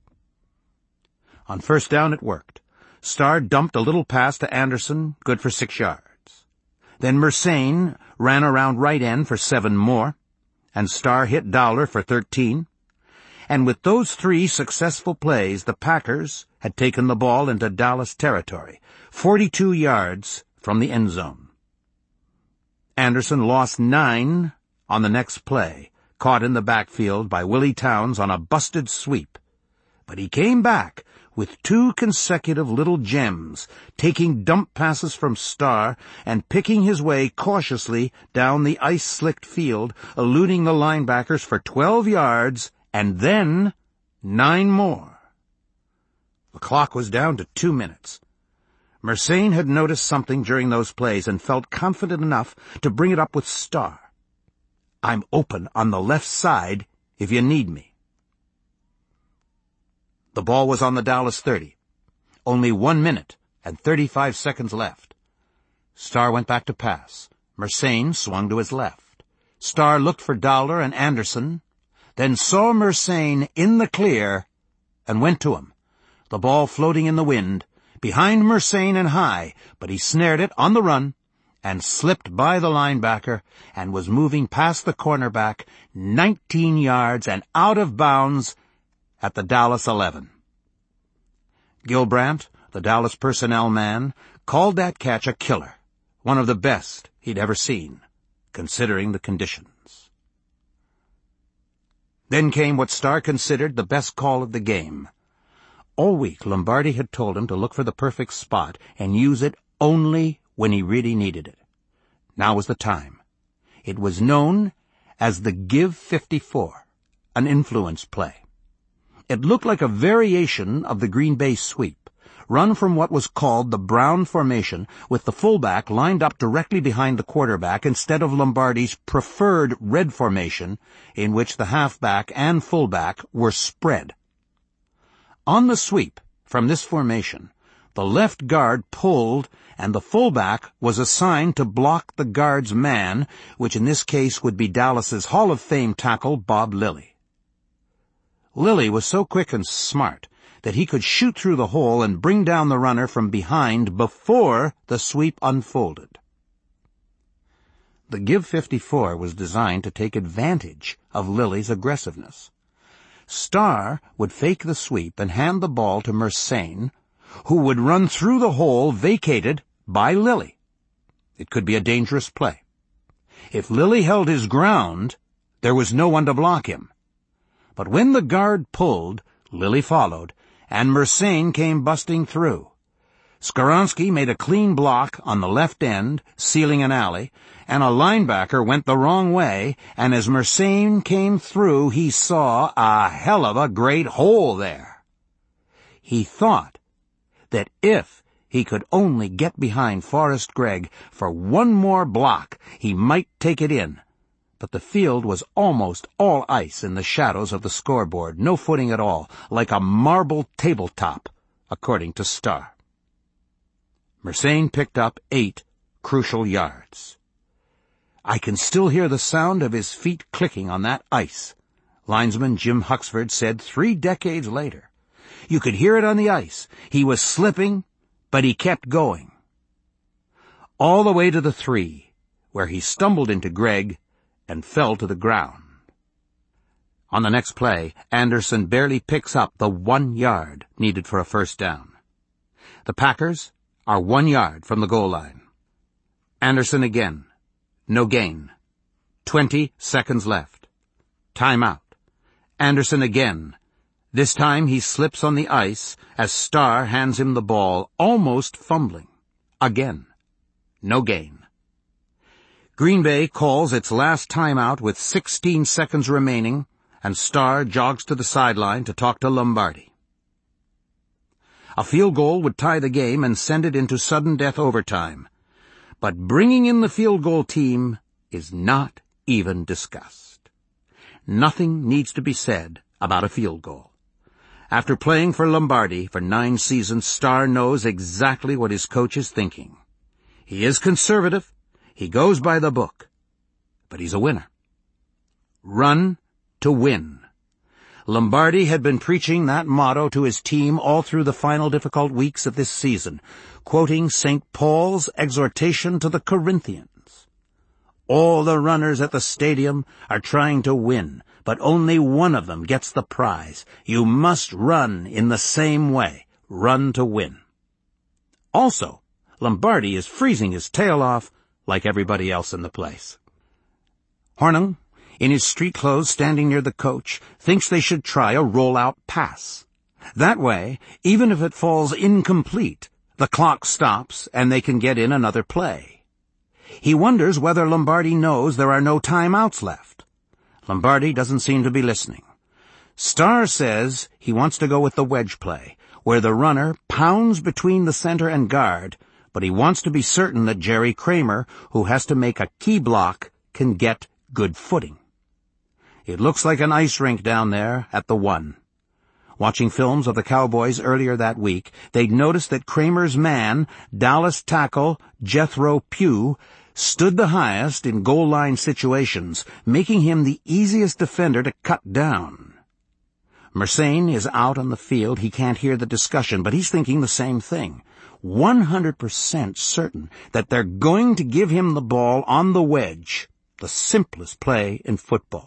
On first down it worked. Starr dumped a little pass to Anderson, good for six yards. Then Mersane ran around right end for seven more, and Starr hit Dowler for thirteen. And with those three successful plays, the Packers had taken the ball into Dallas territory, forty-two yards from the end zone. Anderson lost nine on the next play, caught in the backfield by Willie Towns on a busted sweep. But he came back with two consecutive little gems, taking dump passes from Starr and picking his way cautiously down the ice-slicked field, eluding the linebackers for twelve yards, and then nine more. The clock was down to two minutes. Mersane had noticed something during those plays and felt confident enough to bring it up with Starr. "I'm open on the left side if you need me." The ball was on the Dallas thirty. Only one minute and thirty-five seconds left. Starr went back to pass. Mersane swung to his left. Starr looked for Dowler and Anderson, then saw Mersane in the clear and went to him, the ball floating in the wind, behind Mersane and high, but he snared it on the run and slipped by the linebacker and was moving past the cornerback nineteen yards and out of bounds at the Dallas eleven. Gilbrandt, the Dallas personnel man, called that catch a killer, one of the best he'd ever seen, considering the conditions. Then came what Starr considered the best call of the game. All week, Lombardi had told him to look for the perfect spot and use it only when he really needed it. Now was the time. It was known as the Give fifty-four, an influence play. It looked like a variation of the Green Bay sweep, run from what was called the Brown formation, with the fullback lined up directly behind the quarterback instead of Lombardi's preferred red formation, in which the halfback and fullback were spread. On the sweep from this formation, the left guard pulled and the fullback was assigned to block the guard's man, which in this case would be Dallas's Hall of Fame tackle Bob Lilly. Lilly was so quick and smart that he could shoot through the hole and bring down the runner from behind before the sweep unfolded. The Give fifty-four was designed to take advantage of Lily's aggressiveness. Starr would fake the sweep and hand the ball to Mersenne, who would run through the hole vacated by Lily. It could be a dangerous play. If Lily held his ground, there was no one to block him. But when the guard pulled, Lily followed, and Mersenne came busting through. Skoronski made a clean block on the left end, sealing an alley, and a linebacker went the wrong way, and as Mersenne came through, he saw a hell of a great hole there. He thought that if he could only get behind Forrest Gregg for one more block, he might take it in. But the field was almost all ice in the shadows of the scoreboard, no footing at all, like a marble tabletop, according to Starr. Mersenne picked up eight crucial yards. "I can still hear the sound of his feet clicking on that ice," linesman Jim Huxford said three decades later. "You could hear it on the ice. He was slipping, but he kept going." All the way to the three, where he stumbled into Gregg and fell to the ground. On the next play, Anderson barely picks up the one yard needed for a first down. The Packers are one yard from the goal line. Anderson again. No gain. Twenty seconds left. Timeout. Anderson again. This time he slips on the ice as Starr hands him the ball, almost fumbling. Again. No gain. Green Bay calls its last timeout with sixteen seconds remaining, and Starr jogs to the sideline to talk to Lombardi. A field goal would tie the game and send it into sudden death overtime. But bringing in the field goal team is not even discussed. Nothing needs to be said about a field goal. After playing for Lombardi for nine seasons, Starr knows exactly what his coach is thinking. He is conservative, he goes by the book, but he's a winner. Run to win. Lombardi had been preaching that motto to his team all through the final difficult weeks of this season, quoting Saint Paul's exhortation to the Corinthians. All the runners at the stadium are trying to win, but only one of them gets the prize. You must run in the same way. Run to win. Also, Lombardi is freezing his tail off like everybody else in the place. Hornung, in his street clothes standing near the coach, thinks they should try a roll-out pass. That way, even if it falls incomplete, the clock stops and they can get in another play. He wonders whether Lombardi knows there are no timeouts left. Lombardi doesn't seem to be listening. Starr says he wants to go with the wedge play, where the runner pounds between the center and guard, but he wants to be certain that Jerry Kramer, who has to make a key block, can get good footing. It looks like an ice rink down there at the one. Watching films of the Cowboys earlier that week, they'd noticed that Kramer's man, Dallas tackle Jethro Pugh, stood the highest in goal line situations, making him the easiest defender to cut down. Mersenne is out on the field. He can't hear the discussion, but he's thinking the same thing. one hundred percent certain that they're going to give him the ball on the wedge, the simplest play in football.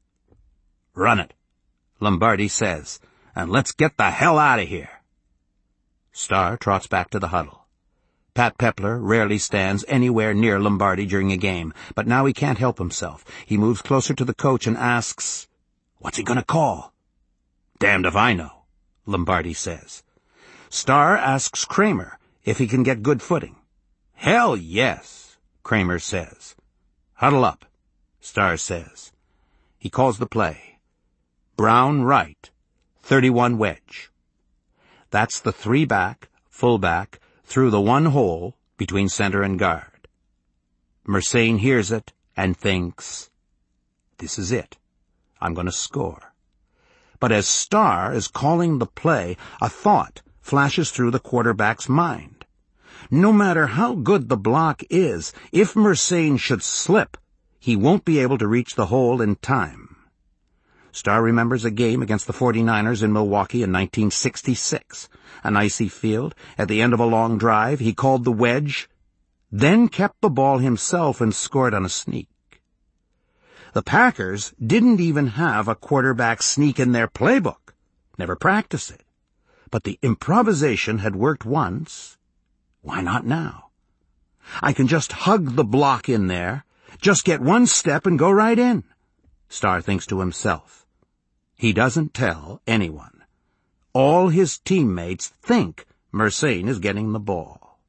"Run it," Lombardi says, "and let's get the hell out of here." Starr trots back to the huddle. Pat Pepler rarely stands anywhere near Lombardi during a game, but now he can't help himself. He moves closer to the coach and asks, "What's he going to call?" "Damned if I know," Lombardi says. Starr asks Kramer if he can get good footing. "Hell yes," Kramer says. "Huddle up," Starr says. He calls the play. Brown right, thirty-one wedge. That's the three-back, full-back, through the one hole between center and guard. Mersenne hears it and thinks, this is it. I'm going to score. But as Starr is calling the play, a thought flashes through the quarterback's mind. No matter how good the block is, if Mersenne should slip, he won't be able to reach the hole in time. Starr remembers a game against the forty-niners in Milwaukee in nineteen sixty-six. An icy field. At the end of a long drive, he called the wedge then kept the ball himself and scored on a sneak. The Packers didn't even have a quarterback sneak in their playbook, never practiced it. But the improvisation had worked once. Why not now? I can just hug the block in there, just get one step and go right in, Starr thinks to himself. He doesn't tell anyone. All his teammates think Mersenne is getting the ball.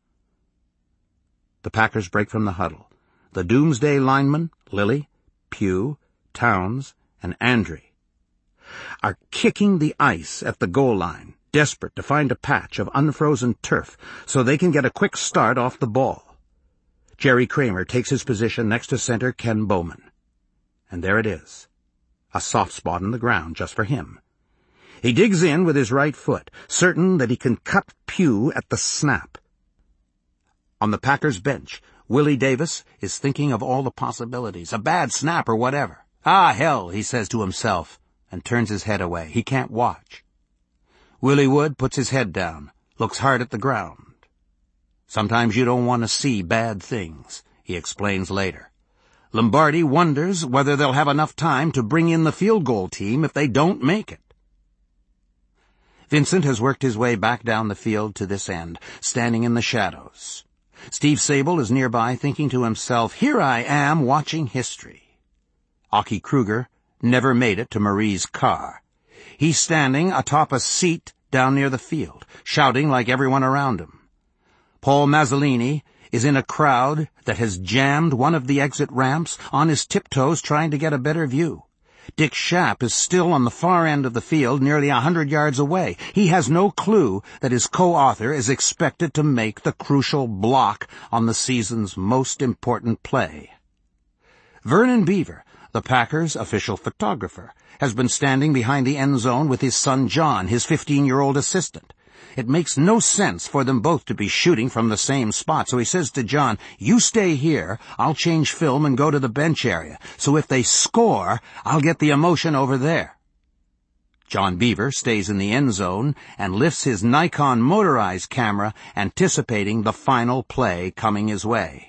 The Packers break from the huddle. The doomsday linemen, Lilly, Pugh, Towns, and Andre, are kicking the ice at the goal line, desperate to find a patch of unfrozen turf so they can get a quick start off the ball. Jerry Kramer takes his position next to center Ken Bowman. And there it is, a soft spot in the ground just for him. He digs in with his right foot, certain that he can cut Pugh at the snap. On the Packers bench, Willie Davis is thinking of all the possibilities, a bad snap or whatever. Ah, hell, he says to himself, and turns his head away. He can't watch. Willie Wood puts his head down, looks hard at the ground. Sometimes you don't want to see bad things, he explains later. Lombardi wonders whether they'll have enough time to bring in the field goal team if they don't make it. Vincent has worked his way back down the field to this end, standing in the shadows. Steve Sable is nearby thinking to himself, here I am watching history. Aki Kruger never made it to Marie's car. He's standing atop a seat down near the field, shouting like everyone around him. Paul Mazzolini is in a crowd that has jammed one of the exit ramps on his tiptoes trying to get a better view. Dick Schaap is still on the far end of the field, nearly a hundred yards away. He has no clue that his co-author is expected to make the crucial block on the season's most important play. Vernon Beaver, the Packers' official photographer, has been standing behind the end zone with his son John, his fifteen-year-old assistant. It makes no sense for them both to be shooting from the same spot, so he says to John, you stay here, I'll change film and go to the bench area, so if they score, I'll get the emotion over there. John Beaver stays in the end zone and lifts his Nikon motorized camera, anticipating the final play coming his way.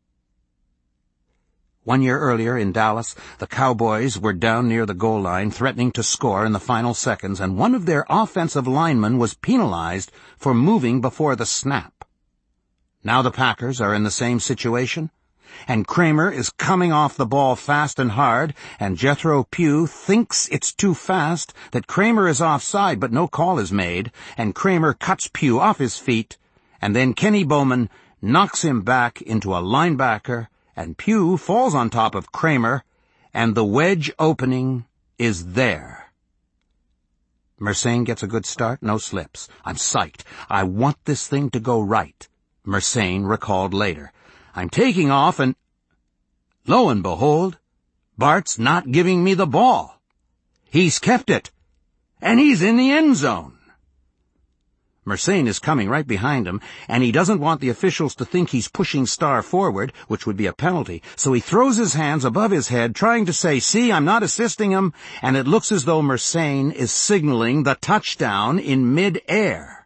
One year earlier in Dallas, the Cowboys were down near the goal line threatening to score in the final seconds, and one of their offensive linemen was penalized for moving before the snap. Now the Packers are in the same situation, and Kramer is coming off the ball fast and hard, and Jethro Pugh thinks it's too fast, that Kramer is offside, but no call is made, and Kramer cuts Pugh off his feet, and then Kenny Bowman knocks him back into a linebacker, and Pugh falls on top of Kramer, and the wedge opening is there. Mersenne gets a good start, no slips. I'm psyched. I want this thing to go right, Mersenne recalled later. I'm taking off and... Lo and behold, Bart's not giving me the ball. He's kept it, and he's in the end zone. Mersenne is coming right behind him, and he doesn't want the officials to think he's pushing Starr forward, which would be a penalty, so he throws his hands above his head, trying to say, see, I'm not assisting him, and it looks as though Mersenne is signaling the touchdown in mid-air.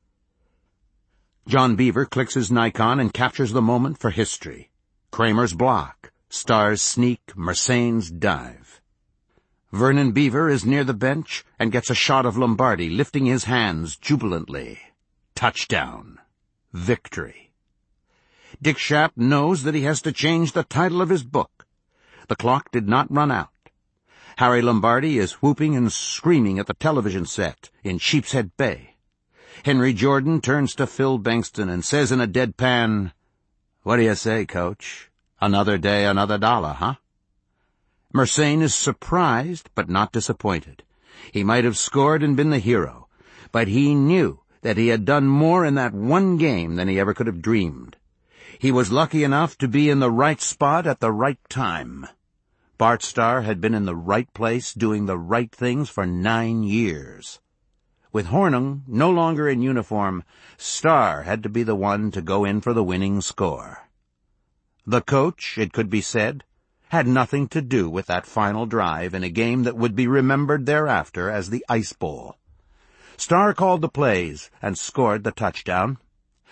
John Beaver clicks his Nikon and captures the moment for history. Kramer's block, Starr's sneak, Mersenne's dive. Vernon Beaver is near the bench and gets a shot of Lombardi lifting his hands jubilantly. Touchdown. Victory. Dick Schaap knows that he has to change the title of his book. The clock did not run out. Harry Lombardi is whooping and screaming at the television set in Sheepshead Bay. Henry Jordan turns to Phil Bankston and says in a deadpan, "What do you say, Coach? Another day, another dollar, huh?" Mersenne is surprised but not disappointed. He might have scored and been the hero, but he knew that he had done more in that one game than he ever could have dreamed. He was lucky enough to be in the right spot at the right time. Bart Starr had been in the right place doing the right things for nine years. With Hornung no longer in uniform, Starr had to be the one to go in for the winning score. The coach, it could be said, had nothing to do with that final drive in a game that would be remembered thereafter as the Ice Bowl. Starr called the plays and scored the touchdown.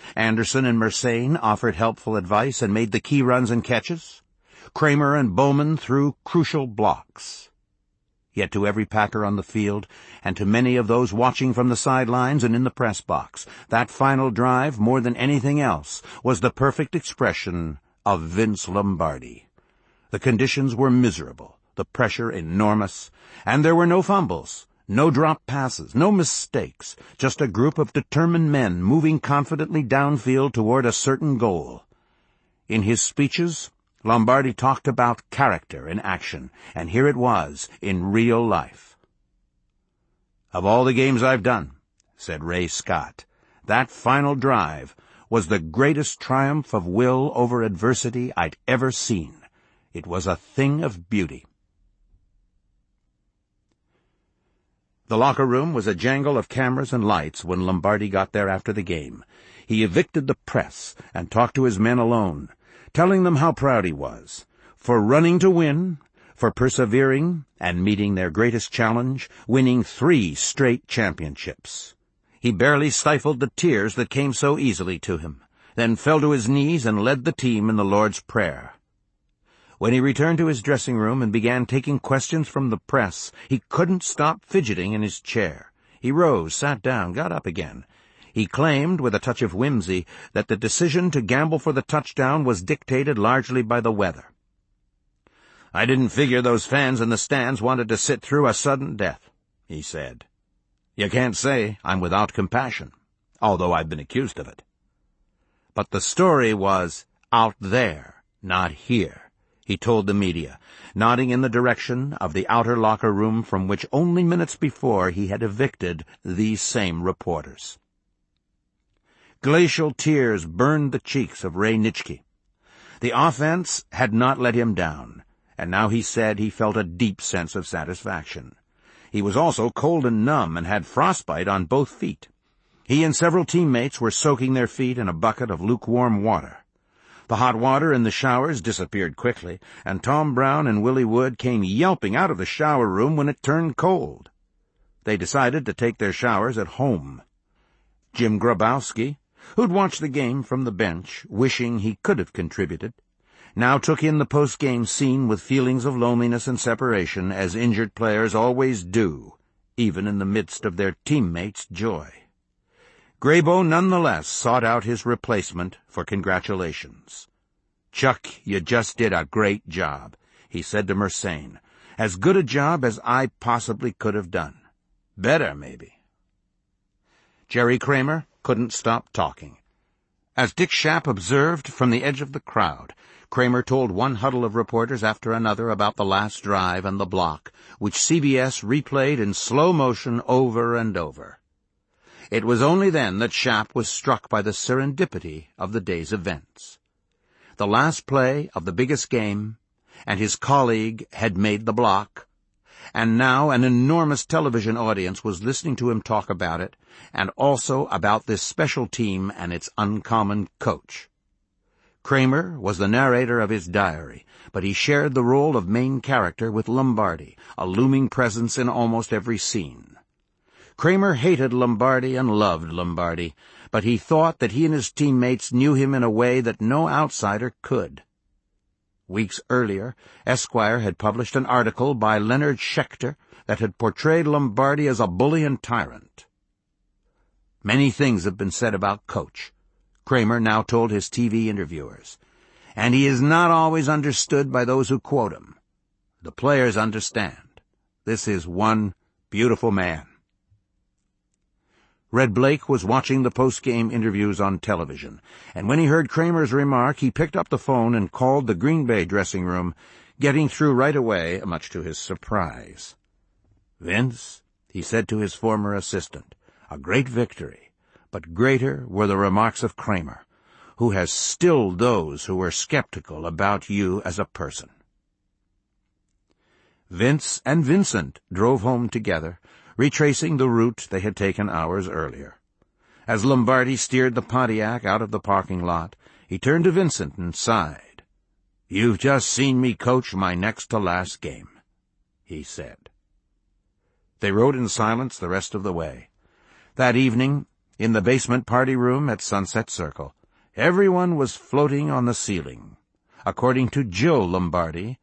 Anderson and Mersane offered helpful advice and made the key runs and catches. Kramer and Bowman threw crucial blocks. Yet to every Packer on the field, and to many of those watching from the sidelines and in the press box, that final drive, more than anything else, was the perfect expression of Vince Lombardi. The conditions were miserable, the pressure enormous, and there were no fumbles, no drop passes, no mistakes, just a group of determined men moving confidently downfield toward a certain goal. In his speeches, Lombardi talked about character in action, and here it was in real life. "Of all the games I've done," said Ray Scott, "that final drive was the greatest triumph of will over adversity I'd ever seen. It was a thing of beauty." The locker room was a jangle of cameras and lights when Lombardi got there after the game. He evicted the press and talked to his men alone, telling them how proud he was, for running to win, for persevering and meeting their greatest challenge, winning three straight championships. He barely stifled the tears that came so easily to him, then fell to his knees and led the team in the Lord's Prayer. When he returned to his dressing room and began taking questions from the press, he couldn't stop fidgeting in his chair. He rose, sat down, got up again. He claimed, with a touch of whimsy, that the decision to gamble for the touchdown was dictated largely by the weather. "I didn't figure those fans in the stands wanted to sit through a sudden death," he said. "You can't say I'm without compassion, although I've been accused of it. But the story was out there, not here," he told the media, nodding in the direction of the outer locker room from which only minutes before he had evicted these same reporters. Glacial tears burned the cheeks of Ray Nitschke. The offense had not let him down, and now he said he felt a deep sense of satisfaction. He was also cold and numb and had frostbite on both feet. He and several teammates were soaking their feet in a bucket of lukewarm water. The hot water in the showers disappeared quickly, and Tom Brown and Willie Wood came yelping out of the shower room when it turned cold. They decided to take their showers at home. Jim Grabowski, who'd watched the game from the bench, wishing he could have contributed, now took in the post-game scene with feelings of loneliness and separation, as injured players always do, even in the midst of their teammates' joy. Grabo nonetheless sought out his replacement for congratulations. "Chuck, you just did a great job," he said to Mersane. "As good a job as I possibly could have done. Better, maybe." Jerry Kramer couldn't stop talking. As Dick Schaap observed from the edge of the crowd, Kramer told one huddle of reporters after another about the last drive and the block, which C B S replayed in slow motion over and over. It was only then that Schaap was struck by the serendipity of the day's events. The last play of the biggest game, and his colleague had made the block, and now an enormous television audience was listening to him talk about it, and also about this special team and its uncommon coach. Kramer was the narrator of his diary, but he shared the role of main character with Lombardi, a looming presence in almost every scene. Kramer hated Lombardi and loved Lombardi, but he thought that he and his teammates knew him in a way that no outsider could. Weeks earlier, Esquire had published an article by Leonard Schechter that had portrayed Lombardi as a bully and tyrant. Many things have been said about Coach, Kramer now told his T V interviewers, and he is not always understood by those who quote him. The players understand. This is one beautiful man. Red Blake was watching the post-game interviews on television, and when he heard Kramer's remark, he picked up the phone and called the Green Bay dressing room, getting through right away, much to his surprise. "Vince," he said to his former assistant, "a great victory, but greater were the remarks of Kramer, who has stilled those who were skeptical about you as a person." Vince and Vincent drove home together, retracing the route they had taken hours earlier. As Lombardi steered the Pontiac out of the parking lot, he turned to Vincent and sighed. "You've just seen me coach my next-to-last game," he said. They rode in silence the rest of the way. That evening, In the basement party room at Sunset Circle, everyone was floating on the ceiling. According to Joe Lombardi,